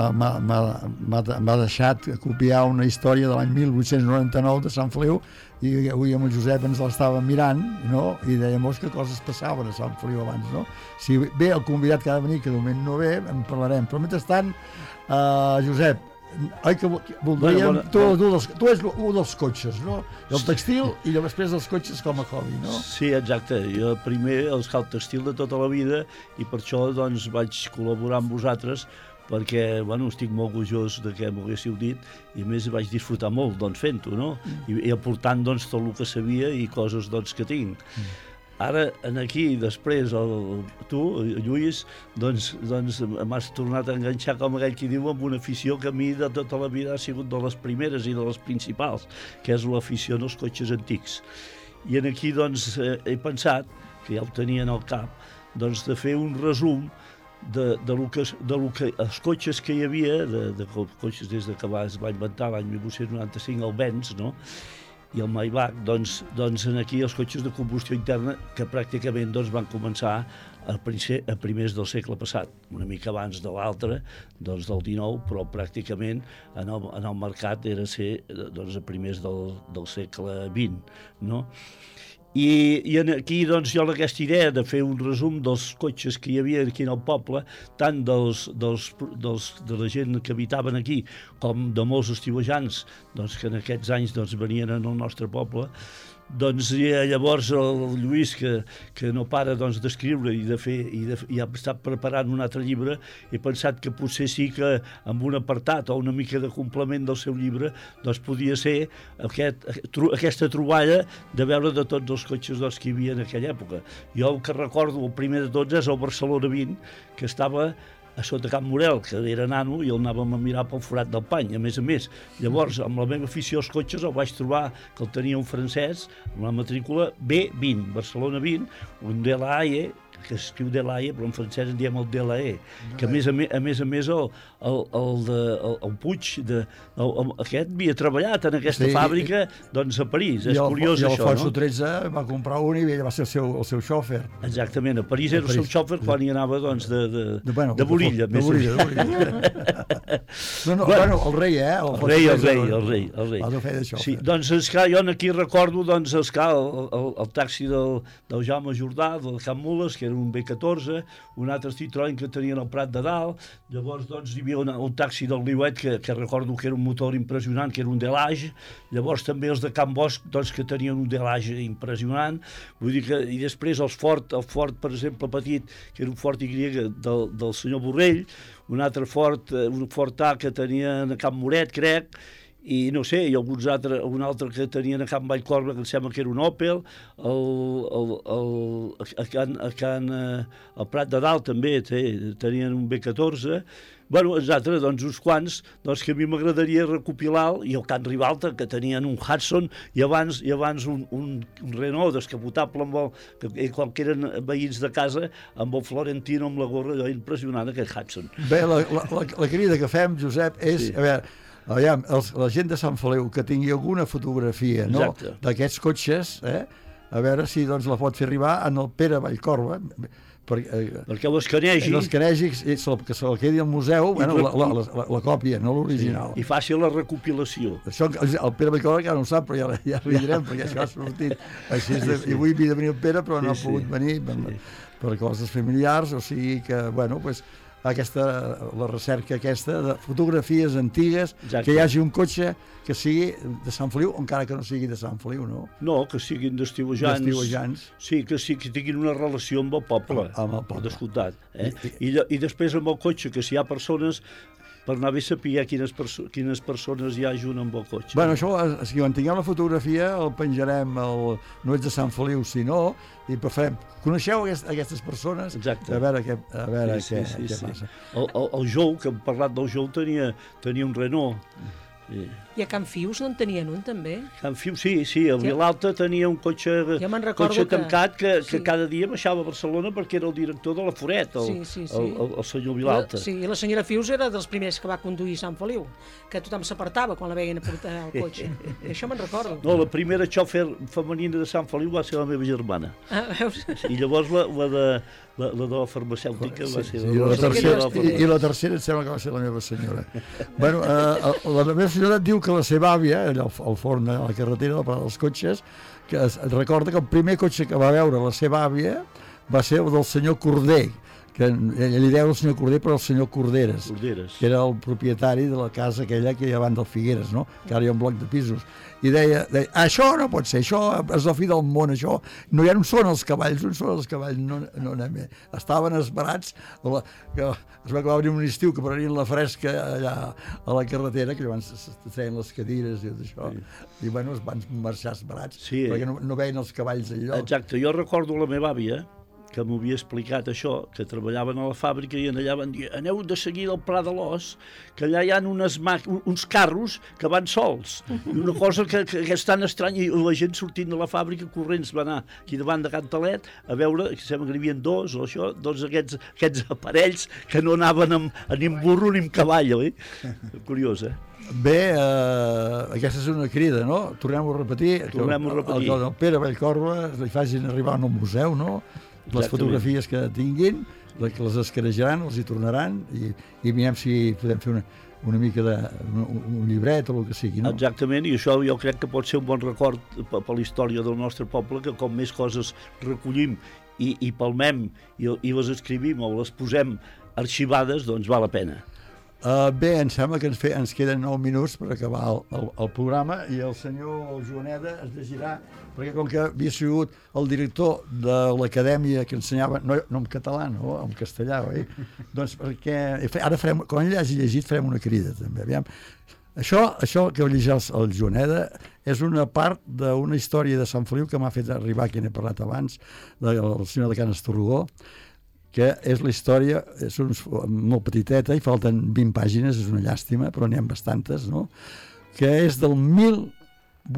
m'ha deixat copiar una història de l'any 1899 de Sant Feliu, i avui amb el Josep ens l'estàvem mirant, no? I dèiem que coses passaven a Sant Feliu abans, no? Si ve el convidat que ha de venir, que de moment no ve, en parlarem. Però mentrestant, Josep, oi que voldríem... Tu és un dels cotxes, no? El textil i després els cotxes com a hobby, no? Sí, exacte. Jo primer el scout textil de tota la vida i per això doncs, vaig col·laborar amb vosaltres perquè, bueno, estic molt orgullós de que m'ho haguéssiu dit i a més vaig disfrutar molt doncs, fent-ho, no? I aportant doncs, tot el que sabia i coses doncs, que tinc. Ara, aquí, després, tu, Lluís, doncs m'has tornat a enganxar, com aquell qui diu, amb una afició que a mi de tota la vida ha sigut de les primeres i de les principals, que és l'afició als cotxes antics. I aquí, doncs, he pensat, que ja ho tenia en el cap, doncs, de fer un resum de lo que els cotxes que hi havia, de cotxes des que es va inventar l'any 1895 el Benz, no? I el Maybach, doncs aquí els cotxes de combustió interna que pràcticament doncs, van començar a primers del segle passat, una mica abans de l'altre, doncs del 19, però pràcticament en el mercat era ser doncs, a primers del segle XX, no? I aquí doncs, jo aquesta idea de fer un resum dels cotxes que hi havia aquí en el poble, tant de la gent que habitaven aquí com de molts estiuejants doncs, que en aquests anys doncs, venien al nostre poble, doncs llavors el Lluís, que no para doncs, d'escriure i de fer, i ha estat preparant un altre llibre, he pensat que potser sí que amb un apartat o una mica de complement del seu llibre doncs podia ser aquesta troballa de veure de tots els cotxes doncs, que hi havia en aquella època. Jo el que recordo, el primer de tots, és el Barcelona 20, que estava a sota Can Morel, que era nano, i el anàvem a mirar pel forat del pany, a més. Llavors, amb la meva afició als cotxes, el vaig trobar que el tenia un francès, amb la matrícula B20, Barcelona 20, un DLAE, que s'escriu Delahaye, però en francès en diem el Delahaye, que a més el Puig aquest havia treballat en aquesta fàbrica doncs a París, és curiós això, no? I Alfonso XIII va comprar un i ell va ser el seu xòfer. Exactament, a París era el seu xòfer quan hi anava doncs de Borilla. De Borilla. Bueno, el rei, El rei. Sí, doncs, esclar, jo aquí recordo, doncs, esclar, el taxi del Jaume Jordà, del Camp Mules, que era un B14, un altre Citroën que tenien al Prat de Dalt, llavors, doncs, hi havia un taxi del Liuet, que recordo que era un motor impressionant, que era un Delage, llavors també els de Can Bosch, doncs, que tenien un Delage impressionant, vull dir que, i després el Ford, per exemple, petit, que era un Ford Y del senyor Borrell, un altre Ford A que tenien a Can Moret, crec, i no sé, i un altre que tenien a Can Vallcorba, que em sembla que era un Opel, al Prat de Dalt també tenien un B14, bueno, exacte, doncs uns quants doncs, que a mi m'agradaria recopilar, i el Can Ribalta, que tenien un Hudson, i abans un Renault descapotable, quan que eren veïns de casa, amb el Florentino, amb la gorra, allò impressionant, aquest Hudson. Bé, la crida que fem, Josep, és, a veure, la gent de Sant Feliu que tingui alguna fotografia d'aquests cotxes, a veure si doncs, la pot fer arribar en el Pere Vallcorba, perquè l'escanegi, que se la quedi al museu, la còpia, no l'original. I faci la recopilació. Això el Pere Vallcorba ja no ho sap, però ja ho direm, perquè això ha sortit. I avui havia de venir el Pere, però no ha pogut venir per coses familiars, o sigui que, bueno, doncs, la recerca aquesta de fotografies antigues, que hi hagi un cotxe que sigui de Sant Feliu, encara que no sigui de Sant Feliu, no? No, que siguin d'estiuejants. Sí, que tinguin una relació amb el poble. Amb el poble. Descomptat. I després amb el cotxe, que si hi ha persones, per anar bé saber quines persones hi ha junt amb el cotxe. Bueno, això, si en tinguem la fotografia, el penjarem, no ets de Sant Feliu, si no, i farem, coneixeu aquestes persones? Exacte. A veure què passa. El Jou, que hem parlat del Jou, tenia un Renault. I a Can Fius no en tenien un, també? Can Fius, sí, a Vilalta tenia un cotxe tancat que cada dia baixava a Barcelona perquè era el director de la Foret, el senyor Vilalta. Sí, i la senyora Fius era dels primers que va conduir Sant Feliu, que tothom s'apartava quan la veien a portar el cotxe. Això me'n recordo. No, la primera xòfer femenina de Sant Feliu va ser la meva germana. Veus? I llavors la de la farmacèutica va ser I la tercera em sembla que va ser la meva senyora. Bueno, la meva senyora diu que la seva àvia, allà al forn de la carretera, a la parada dels cotxes, que recorda que el primer cotxe que va veure la seva àvia va ser el del senyor Corder, que ell li deu el senyor Corder, però el senyor Corderes, que era el propietari de la casa aquella que hi ha davant del Figueres, no? Que ara hi ha un bloc de pisos. I deia, això no pot ser, això és la fi del món, això no hi ha, són els cavalls, no anem bé. Estaven esperats, que es va acabar un estiu que prenien la fresca allà a la carretera, que llavors es treien les cadires i tot això, i bueno, es van marxar esperats, perquè no veien els cavalls enlloc. Exacte, jo recordo la meva àvia, que m'havia explicat això, que treballaven a la fàbrica i allà van dir, aneu de seguida al Pla de l'Os, que allà hi ha uns carros que van sols. I una cosa que és tan estranya, i la gent sortint de la fàbrica corrents va anar aquí davant de Can Talet a veure, que sembla que n'hi havia dos o això, doncs aquests aparells que no anaven ni amb burro ni amb cavall, oi? Curiós, Bé, aquesta és una crida, no? Tornem-ho a repetir. El Pere Vallcorba li facin arribar al museu, no? Les fotografies que tinguin, que les escarejaran, els hi tornaran i mirem si podem fer una mica un llibret o el que sigui, no? Exactament, i això jo crec que pot ser un bon record per la història del nostre poble, que com més coses recollim i palmem i les escrivim o les posem arxivades, doncs val la pena. Bé, em sembla que ens queden 9 minuts per acabar el programa i el senyor Joaneda es llegirà, perquè com que havia sigut el director de l'acadèmia que ensenyava, no en català, no, en castellà, oi? Doncs perquè ara farem, quan ell hagi llegit, farem una crida també, aviam. Això que llegeix el Joaneda és una part d'una història de Sant Feliu que m'ha fet arribar, que n'he parlat abans, del senyor de Can Estorgó, que és la història, és molt petiteta i falten 20 pàgines, és una llàstima, però n'hi ha bastantes, no? Que és del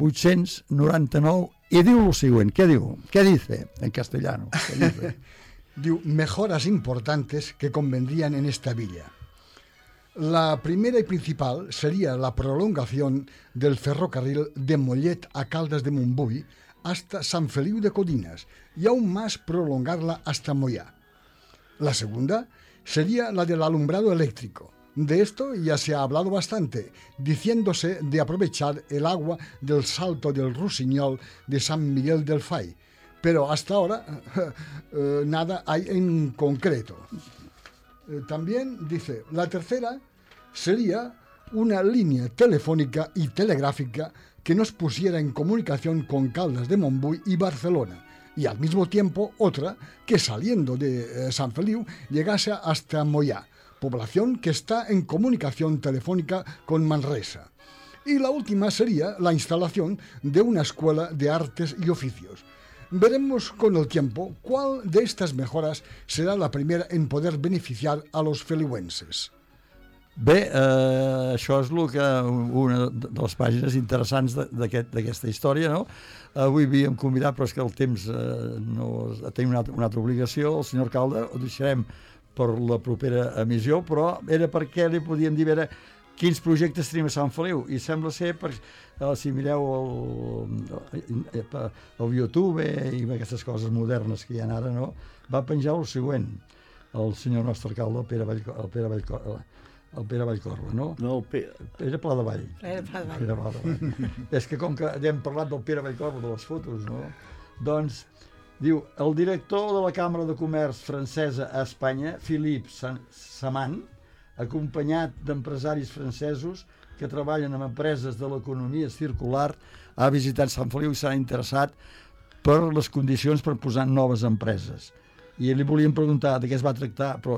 1899 i diu el següent, què diu? Què dice en castellano? Diu, mejoras importantes que convendrían en esta villa. La primera y principal sería la prolongación del ferrocarril de Mollet a Caldas de Montbui hasta San Feliu de Codines y aún más prolongarla hasta Moyá. La segunda sería la del alumbrado eléctrico. De esto ya se ha hablado bastante, diciéndose de aprovechar el agua del Salto del Rusiñol de San Miguel del Fay, pero hasta ahora nada hay en concreto. También dice, la tercera sería una línea telefónica y telegráfica que nos pusiera en comunicación con Caldas de Montbui y Barcelona, y al mismo tiempo otra que saliendo de San Feliu llegase hasta Moyá, población que está en comunicación telefónica con Manresa. Y la última sería la instalación de una escuela de artes y oficios. Veremos con el tiempo cuál de estas mejoras será la primera en poder beneficiar a los feliuenses. Bé, això és una de les pàgines interessants d'aquesta història, no? Avui havíem convidat, però és que el temps tenim una altra obligació. El senyor alcalde ho deixarem per la propera emissió, però era perquè li podíem dir veure quins projectes tenim a Sant Feliu, i sembla ser, si mireu el YouTube i aquestes coses modernes que hi ha ara, no? Va penjar el següent, el senyor nostre alcalde, el Pere Vallcorba, no? No, Pere Pla de Vall. Pere Pla de Vall. És que com que hem parlat del Pere Vallcorba, de les fotos, no? Doncs, diu, el director de la Càmera de Comerç francesa a Espanya, Philippe Saman, acompanyat d'empresaris francesos que treballen en empreses de l'economia circular, ha visitat Sant Feliu i s'ha interessat per les condicions per posar noves empreses. I li volíem preguntar de què es va tractar, però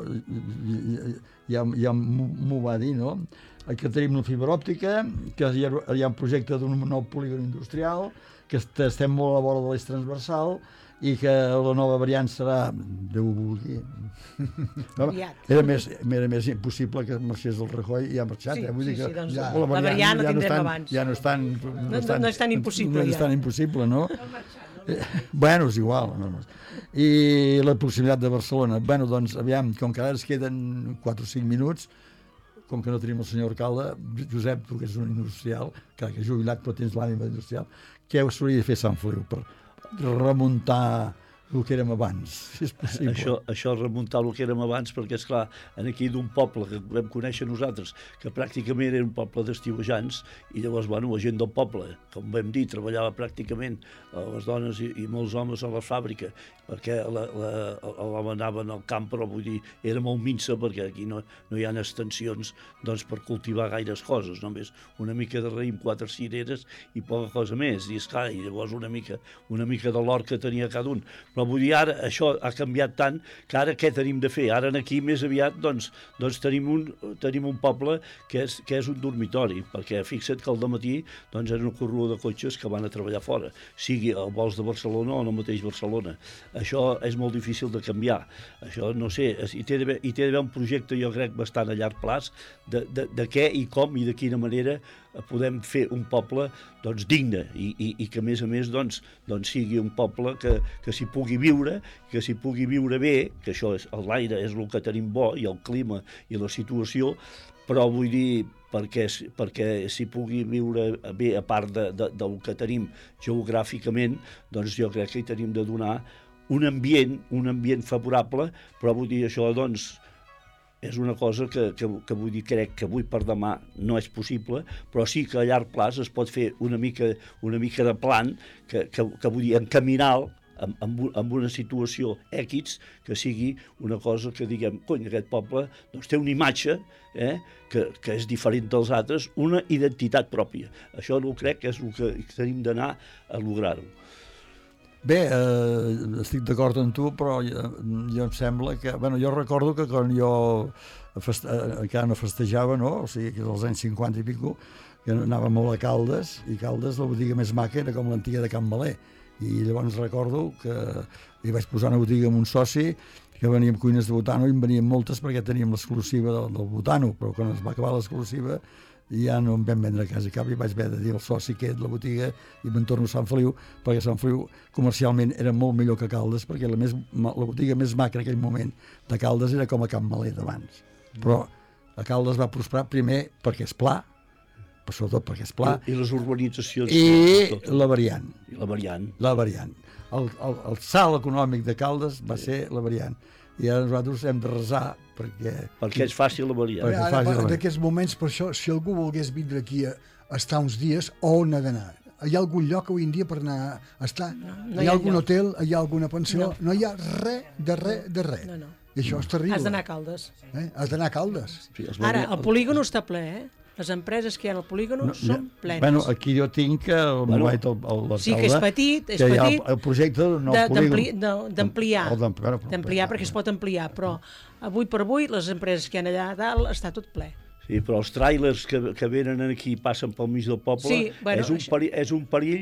ja m'ho va dir, no? Que tenim una fibra òptica, que hi ha un projecte d'un nou polígon industrial, que estem molt a la vora de l'eix transversal i que la nova variant serà, Déu ho vulgui. Era més impossible que marxés del Rajoy i ha marxat. Vull dir que la variant la tindrem abans. Ja no és tan impossible. No és tan impossible, no? Bueno, és igual. I la proximitat de Barcelona. Bueno, doncs, aviam, com que ara es queden 4 o 5 minuts, com que no tenim el senyor alcalde, Josep, tu que ets un industrial, que és jubilat però tens l'ànima industrial, què s'hauria de fer Sant Feliu per remuntar el que érem abans, si és possible? Això remuntar el que érem abans, perquè, esclar, aquí d'un poble que vam conèixer nosaltres, que pràcticament era un poble d'estiuejants, i llavors, bueno, la gent del poble, com vam dir, treballava pràcticament les dones i molts homes a la fàbrica, perquè l'home anava al camp, però vull dir, era molt minsa, perquè aquí no hi ha extensions doncs, per cultivar gaires coses, només una mica de raïm, 4 cireres i poca cosa més, i esclar, i llavors una mica de l'hort que tenia cada un. Però vull dir, ara això ha canviat tant que ara què tenim de fer? Ara aquí més aviat doncs tenim un poble que és un dormitori, perquè fixa't que al dematí doncs, era una corrua de cotxes que van a treballar fora, sigui a vols de Barcelona o en el mateix Barcelona. Això és molt difícil de canviar. Això, no sé, hi té d'haver un projecte, jo crec, bastant a llarg plaç de què i com i de quina manera podem fer un poble doncs, digne i que a més doncs, sigui un poble que s'hi pugui viure, que s'hi pugui viure bé, que això és l'aire és el que tenim bo i el clima i la situació, però vull dir perquè s'hi pugui viure bé a part del que tenim geogràficament, doncs jo crec que hi tenim de donar un ambient favorable, però vull dir això doncs és una cosa que vull dir, crec que avui per demà no és possible, però sí que a llarg plaç es pot fer una mica de plan que vull dir, encaminar amb una situació X que sigui una cosa que diguem, cony, aquest poble doncs, té una imatge que és diferent dels altres, una identitat pròpia. Això no crec que és el que tenim d'anar a lograr-ho. Bé, estic d'acord amb tu, però jo em sembla que... Bueno, jo recordo que quan jo encara no festejava, no? O sigui, que als anys 50 i pico, que anava molt a Caldes, i Caldes, la botiga més maca, era com l'antiga de Can Malé. I llavors recordo que hi vaig posar una botiga amb un soci, que venia amb cuines de Botano, i en venien moltes perquè teníem l'exclusiva del Botano, però quan es va acabar l'exclusiva i ja no em vam vendre a casa cap i vaig haver de dir al soci que és la botiga i me'n torno a Sant Feliu, perquè Sant Feliu comercialment era molt millor que Caldes, perquè la botiga més maca en aquell moment de Caldes era com a Can Maler d'abans. Però a Caldes va prosperar primer perquè és pla, però sobretot perquè és pla, I les urbanitzacions. i la variant. I la variant. La variant. El salt econòmic de Caldes va ser la variant. I ara nosaltres hem de resar perquè és fàcil la variant. Ara, en aquests moments, per això, si algú volgués vindre aquí a estar uns dies, on ha d'anar? Hi ha algun lloc avui en dia per anar a estar? No hi ha algun hotel? Hi ha alguna pensió? No hi ha res de res de res. No. I això és terrible. Has d'anar a Caldes. Has d'anar a Caldes. Sí, Ara, el polígon està ple, Les empreses que hi ha al polígon són plenes. Bueno, aquí jo tinc l'alcalde... Sí, que és petit, que hi ha el projecte del nou polígon. D'ampliar, perquè es pot ampliar, però avui per avui les empreses que hi ha allà a dalt està tot ple. Sí, però els tràilers que venen aquí i passen pel mig del poble és un perill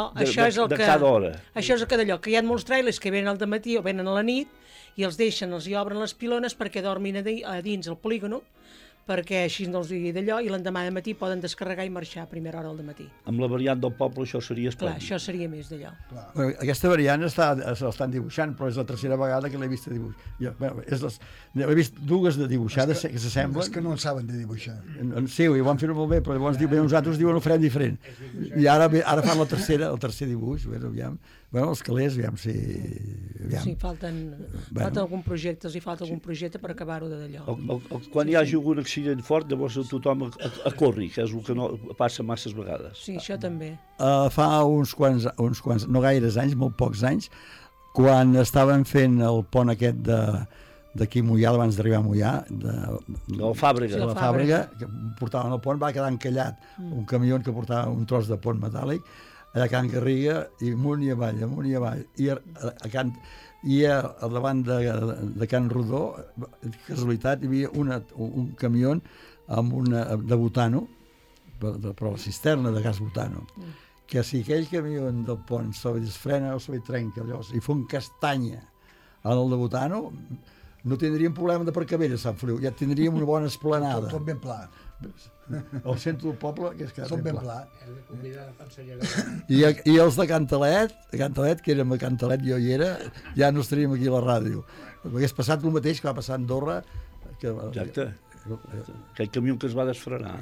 de cada hora. Això és el que d'allò, que hi ha molts tràilers que venen al dematí o venen a la nit i els deixen, els hi obren les pilones perquè dormin a dins el polígon, perquè així no els digui d'allò, i l'endemà de matí poden descarregar i marxar a primera hora del matí. Amb la variant del poble això seria esplèndid. Clar, això seria més d'allò. Aquesta variant l'estan dibuixant, però és la tercera vegada que l'he vist dibuixar. He vist dues de dibuixades que s'assemblen. És que no en saben de dibuixar. Sí, ho van fer molt bé, però llavors nosaltres diuen ho farem diferent. I ara fan el tercer dibuix, aviam. Bueno, els calés, aviam si... Sí, falta algun projecte, els hi falta algun projecte per acabar-ho d'allò. Quan hi hagi algun accident fort, llavors tothom a corri, que és el que no passa masses vegades. Sí, això també. Fa uns quants, no gaires anys, molt pocs anys, quan estaven fent el pont aquest d'aquí a Moià, abans d'arribar a Moià, de la fàbrica. De la fàbrica, que portaven el pont, va quedar encallat un camió que portava un tros de pont metàl·lic, allà a Can Garriga, i amunt i avall, i al davant de Can Rodó, casualitat, hi havia un camió de butano, però la cisterna de gas butano, que si aquell camió del pont se li desfrena o se li trenca allò, i fa un castanya al de butano, no tindríem problema d'aparcament a Sant Feliu, ja tindríem una bona esplanada. Tot ben pla. El centre del poble, que és que tot ben pla. I els de Cantalet, que érem a Cantalet, jo hi era, ja no estaríem aquí a la ràdio. Hagués passat el mateix que va passar a Andorra. Exacte. Aquell camió que es va desfrenar.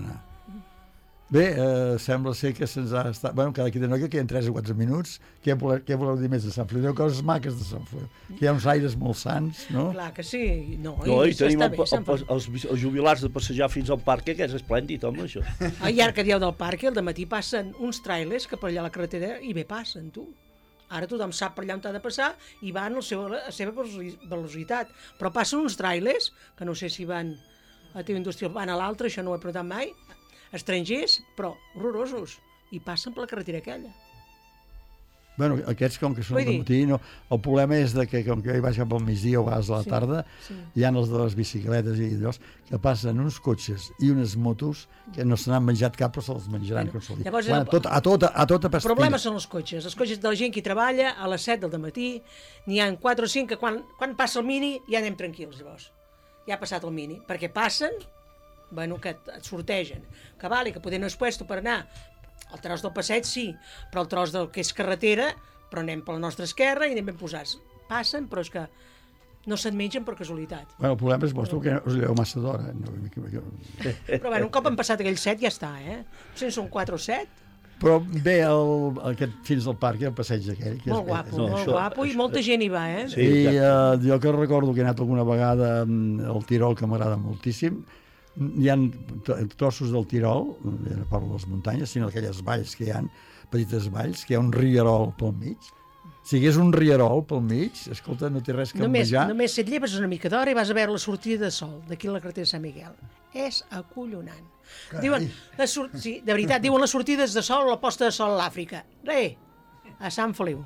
Bé, sembla ser que se'ns ha estat... Bueno, cada aquí de noia queden 3 o 4 minuts. Què voleu dir més de Sant Feliu? Coses maques de Sant Feliu. Que hi ha uns aires molt sants, no? Clar que sí. I tenim els jubilats de passejar fins al parc, que és esplèndid, home, això. I ara que dieu del parc, al dematí passen uns trailers que per allà a la carretera i bé passen, tu. Ara tothom sap per allà on ha de passar i van a la seva velocitat. Però passen uns trailers, que no sé si van a Teu Industrial, van a l'altre, això no ho he preguntat mai, estrangers, però horrorosos, i passen per la carretera aquella. Bueno, aquests, com que són de matí, no. El problema és que, com que hi vaig cap al migdia o a la tarda, hi ha els de les bicicletes i allò, que passen uns cotxes i unes motos que no se n'han menjat cap, però se'ls menjaran. Llavors, a tota pastilla. El problema són els cotxes de la gent que hi treballa a les 7 del matí, n'hi ha 4 o 5 que quan passa el mini ja anem tranquils, llavors. Ja ha passat el mini, perquè passen, que et sortegen, que vale, que poder no és puesto per anar al tros del passeig, sí, però el tros del que és carretera, però anem per la nostra esquerra i anem ben posats. Passen, però és que no se'n mengen per casualitat. Bueno, el problema és vostre que us lleveu massa d'hora. Però un cop han passat aquells 7 ja està, No sé si són 4 o 7. Però bé, fins al parc, el passeig aquell. Molt guapo, i molta gent hi va, Sí, i jo que recordo que he anat alguna vegada al Tirol, que m'agrada moltíssim, hi ha trossos del Tirol, no parlo de les muntanyes, sinó d'aquelles valls que hi ha, petites valls, que hi ha un rierol pel mig. Si hi hagués un rierol pel mig, escolta, no té res que menjar. Només si et lleves una mica d'hora i vas a veure la sortida de sol d'aquí a la carretera de Sant Miquel. És acollonant. Diuen, de veritat, diuen les sortides de sol o la posta de sol a l'Àfrica. A Sant Feliu.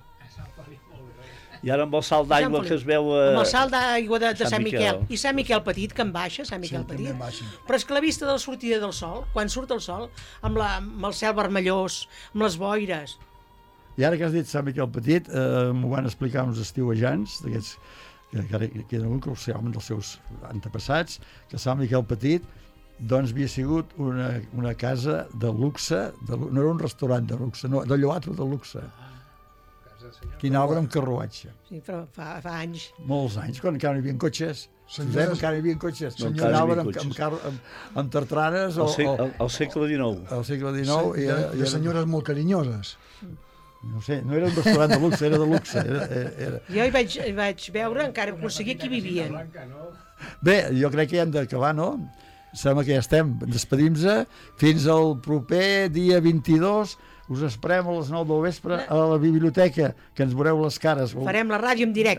I ara amb el salt d'aigua que es veu... Amb el salt d'aigua de Sant Miquel. I Sant Miquel Petit, que en baixa, Sant Miquel Petit. Però és que la vista de la sortida del sol, quan surt el sol, amb el cel vermellós, amb les boires... I ara que has dit Sant Miquel Petit, m'ho van explicar uns estiuejants, d'aquests que eren un crucialment dels seus antepassats, que Sant Miquel Petit doncs havia sigut una casa de luxe, no era un restaurant de luxe, no, de lloatro de luxe. Quina obra amb carruatge. Sí, però fa anys. Molts anys, quan encara no hi havia cotxes. Encara hi havia cotxes. No, encara hi havia amb tartranes. Al segle XIX. Al segle XIX. Sí, de senyores molt carinyoses. No sé, no era un restaurant de luxe, era de luxe. Jo hi vaig veure, encara aconseguia qui vivien. Bé, jo crec que hem d'acabar, no? Sembla que ja estem. Despedim-nos fins al proper dia 22. Us esperem a les 9 del vespre a la biblioteca, que ens veureu les cares. Farem la ràdio en directe.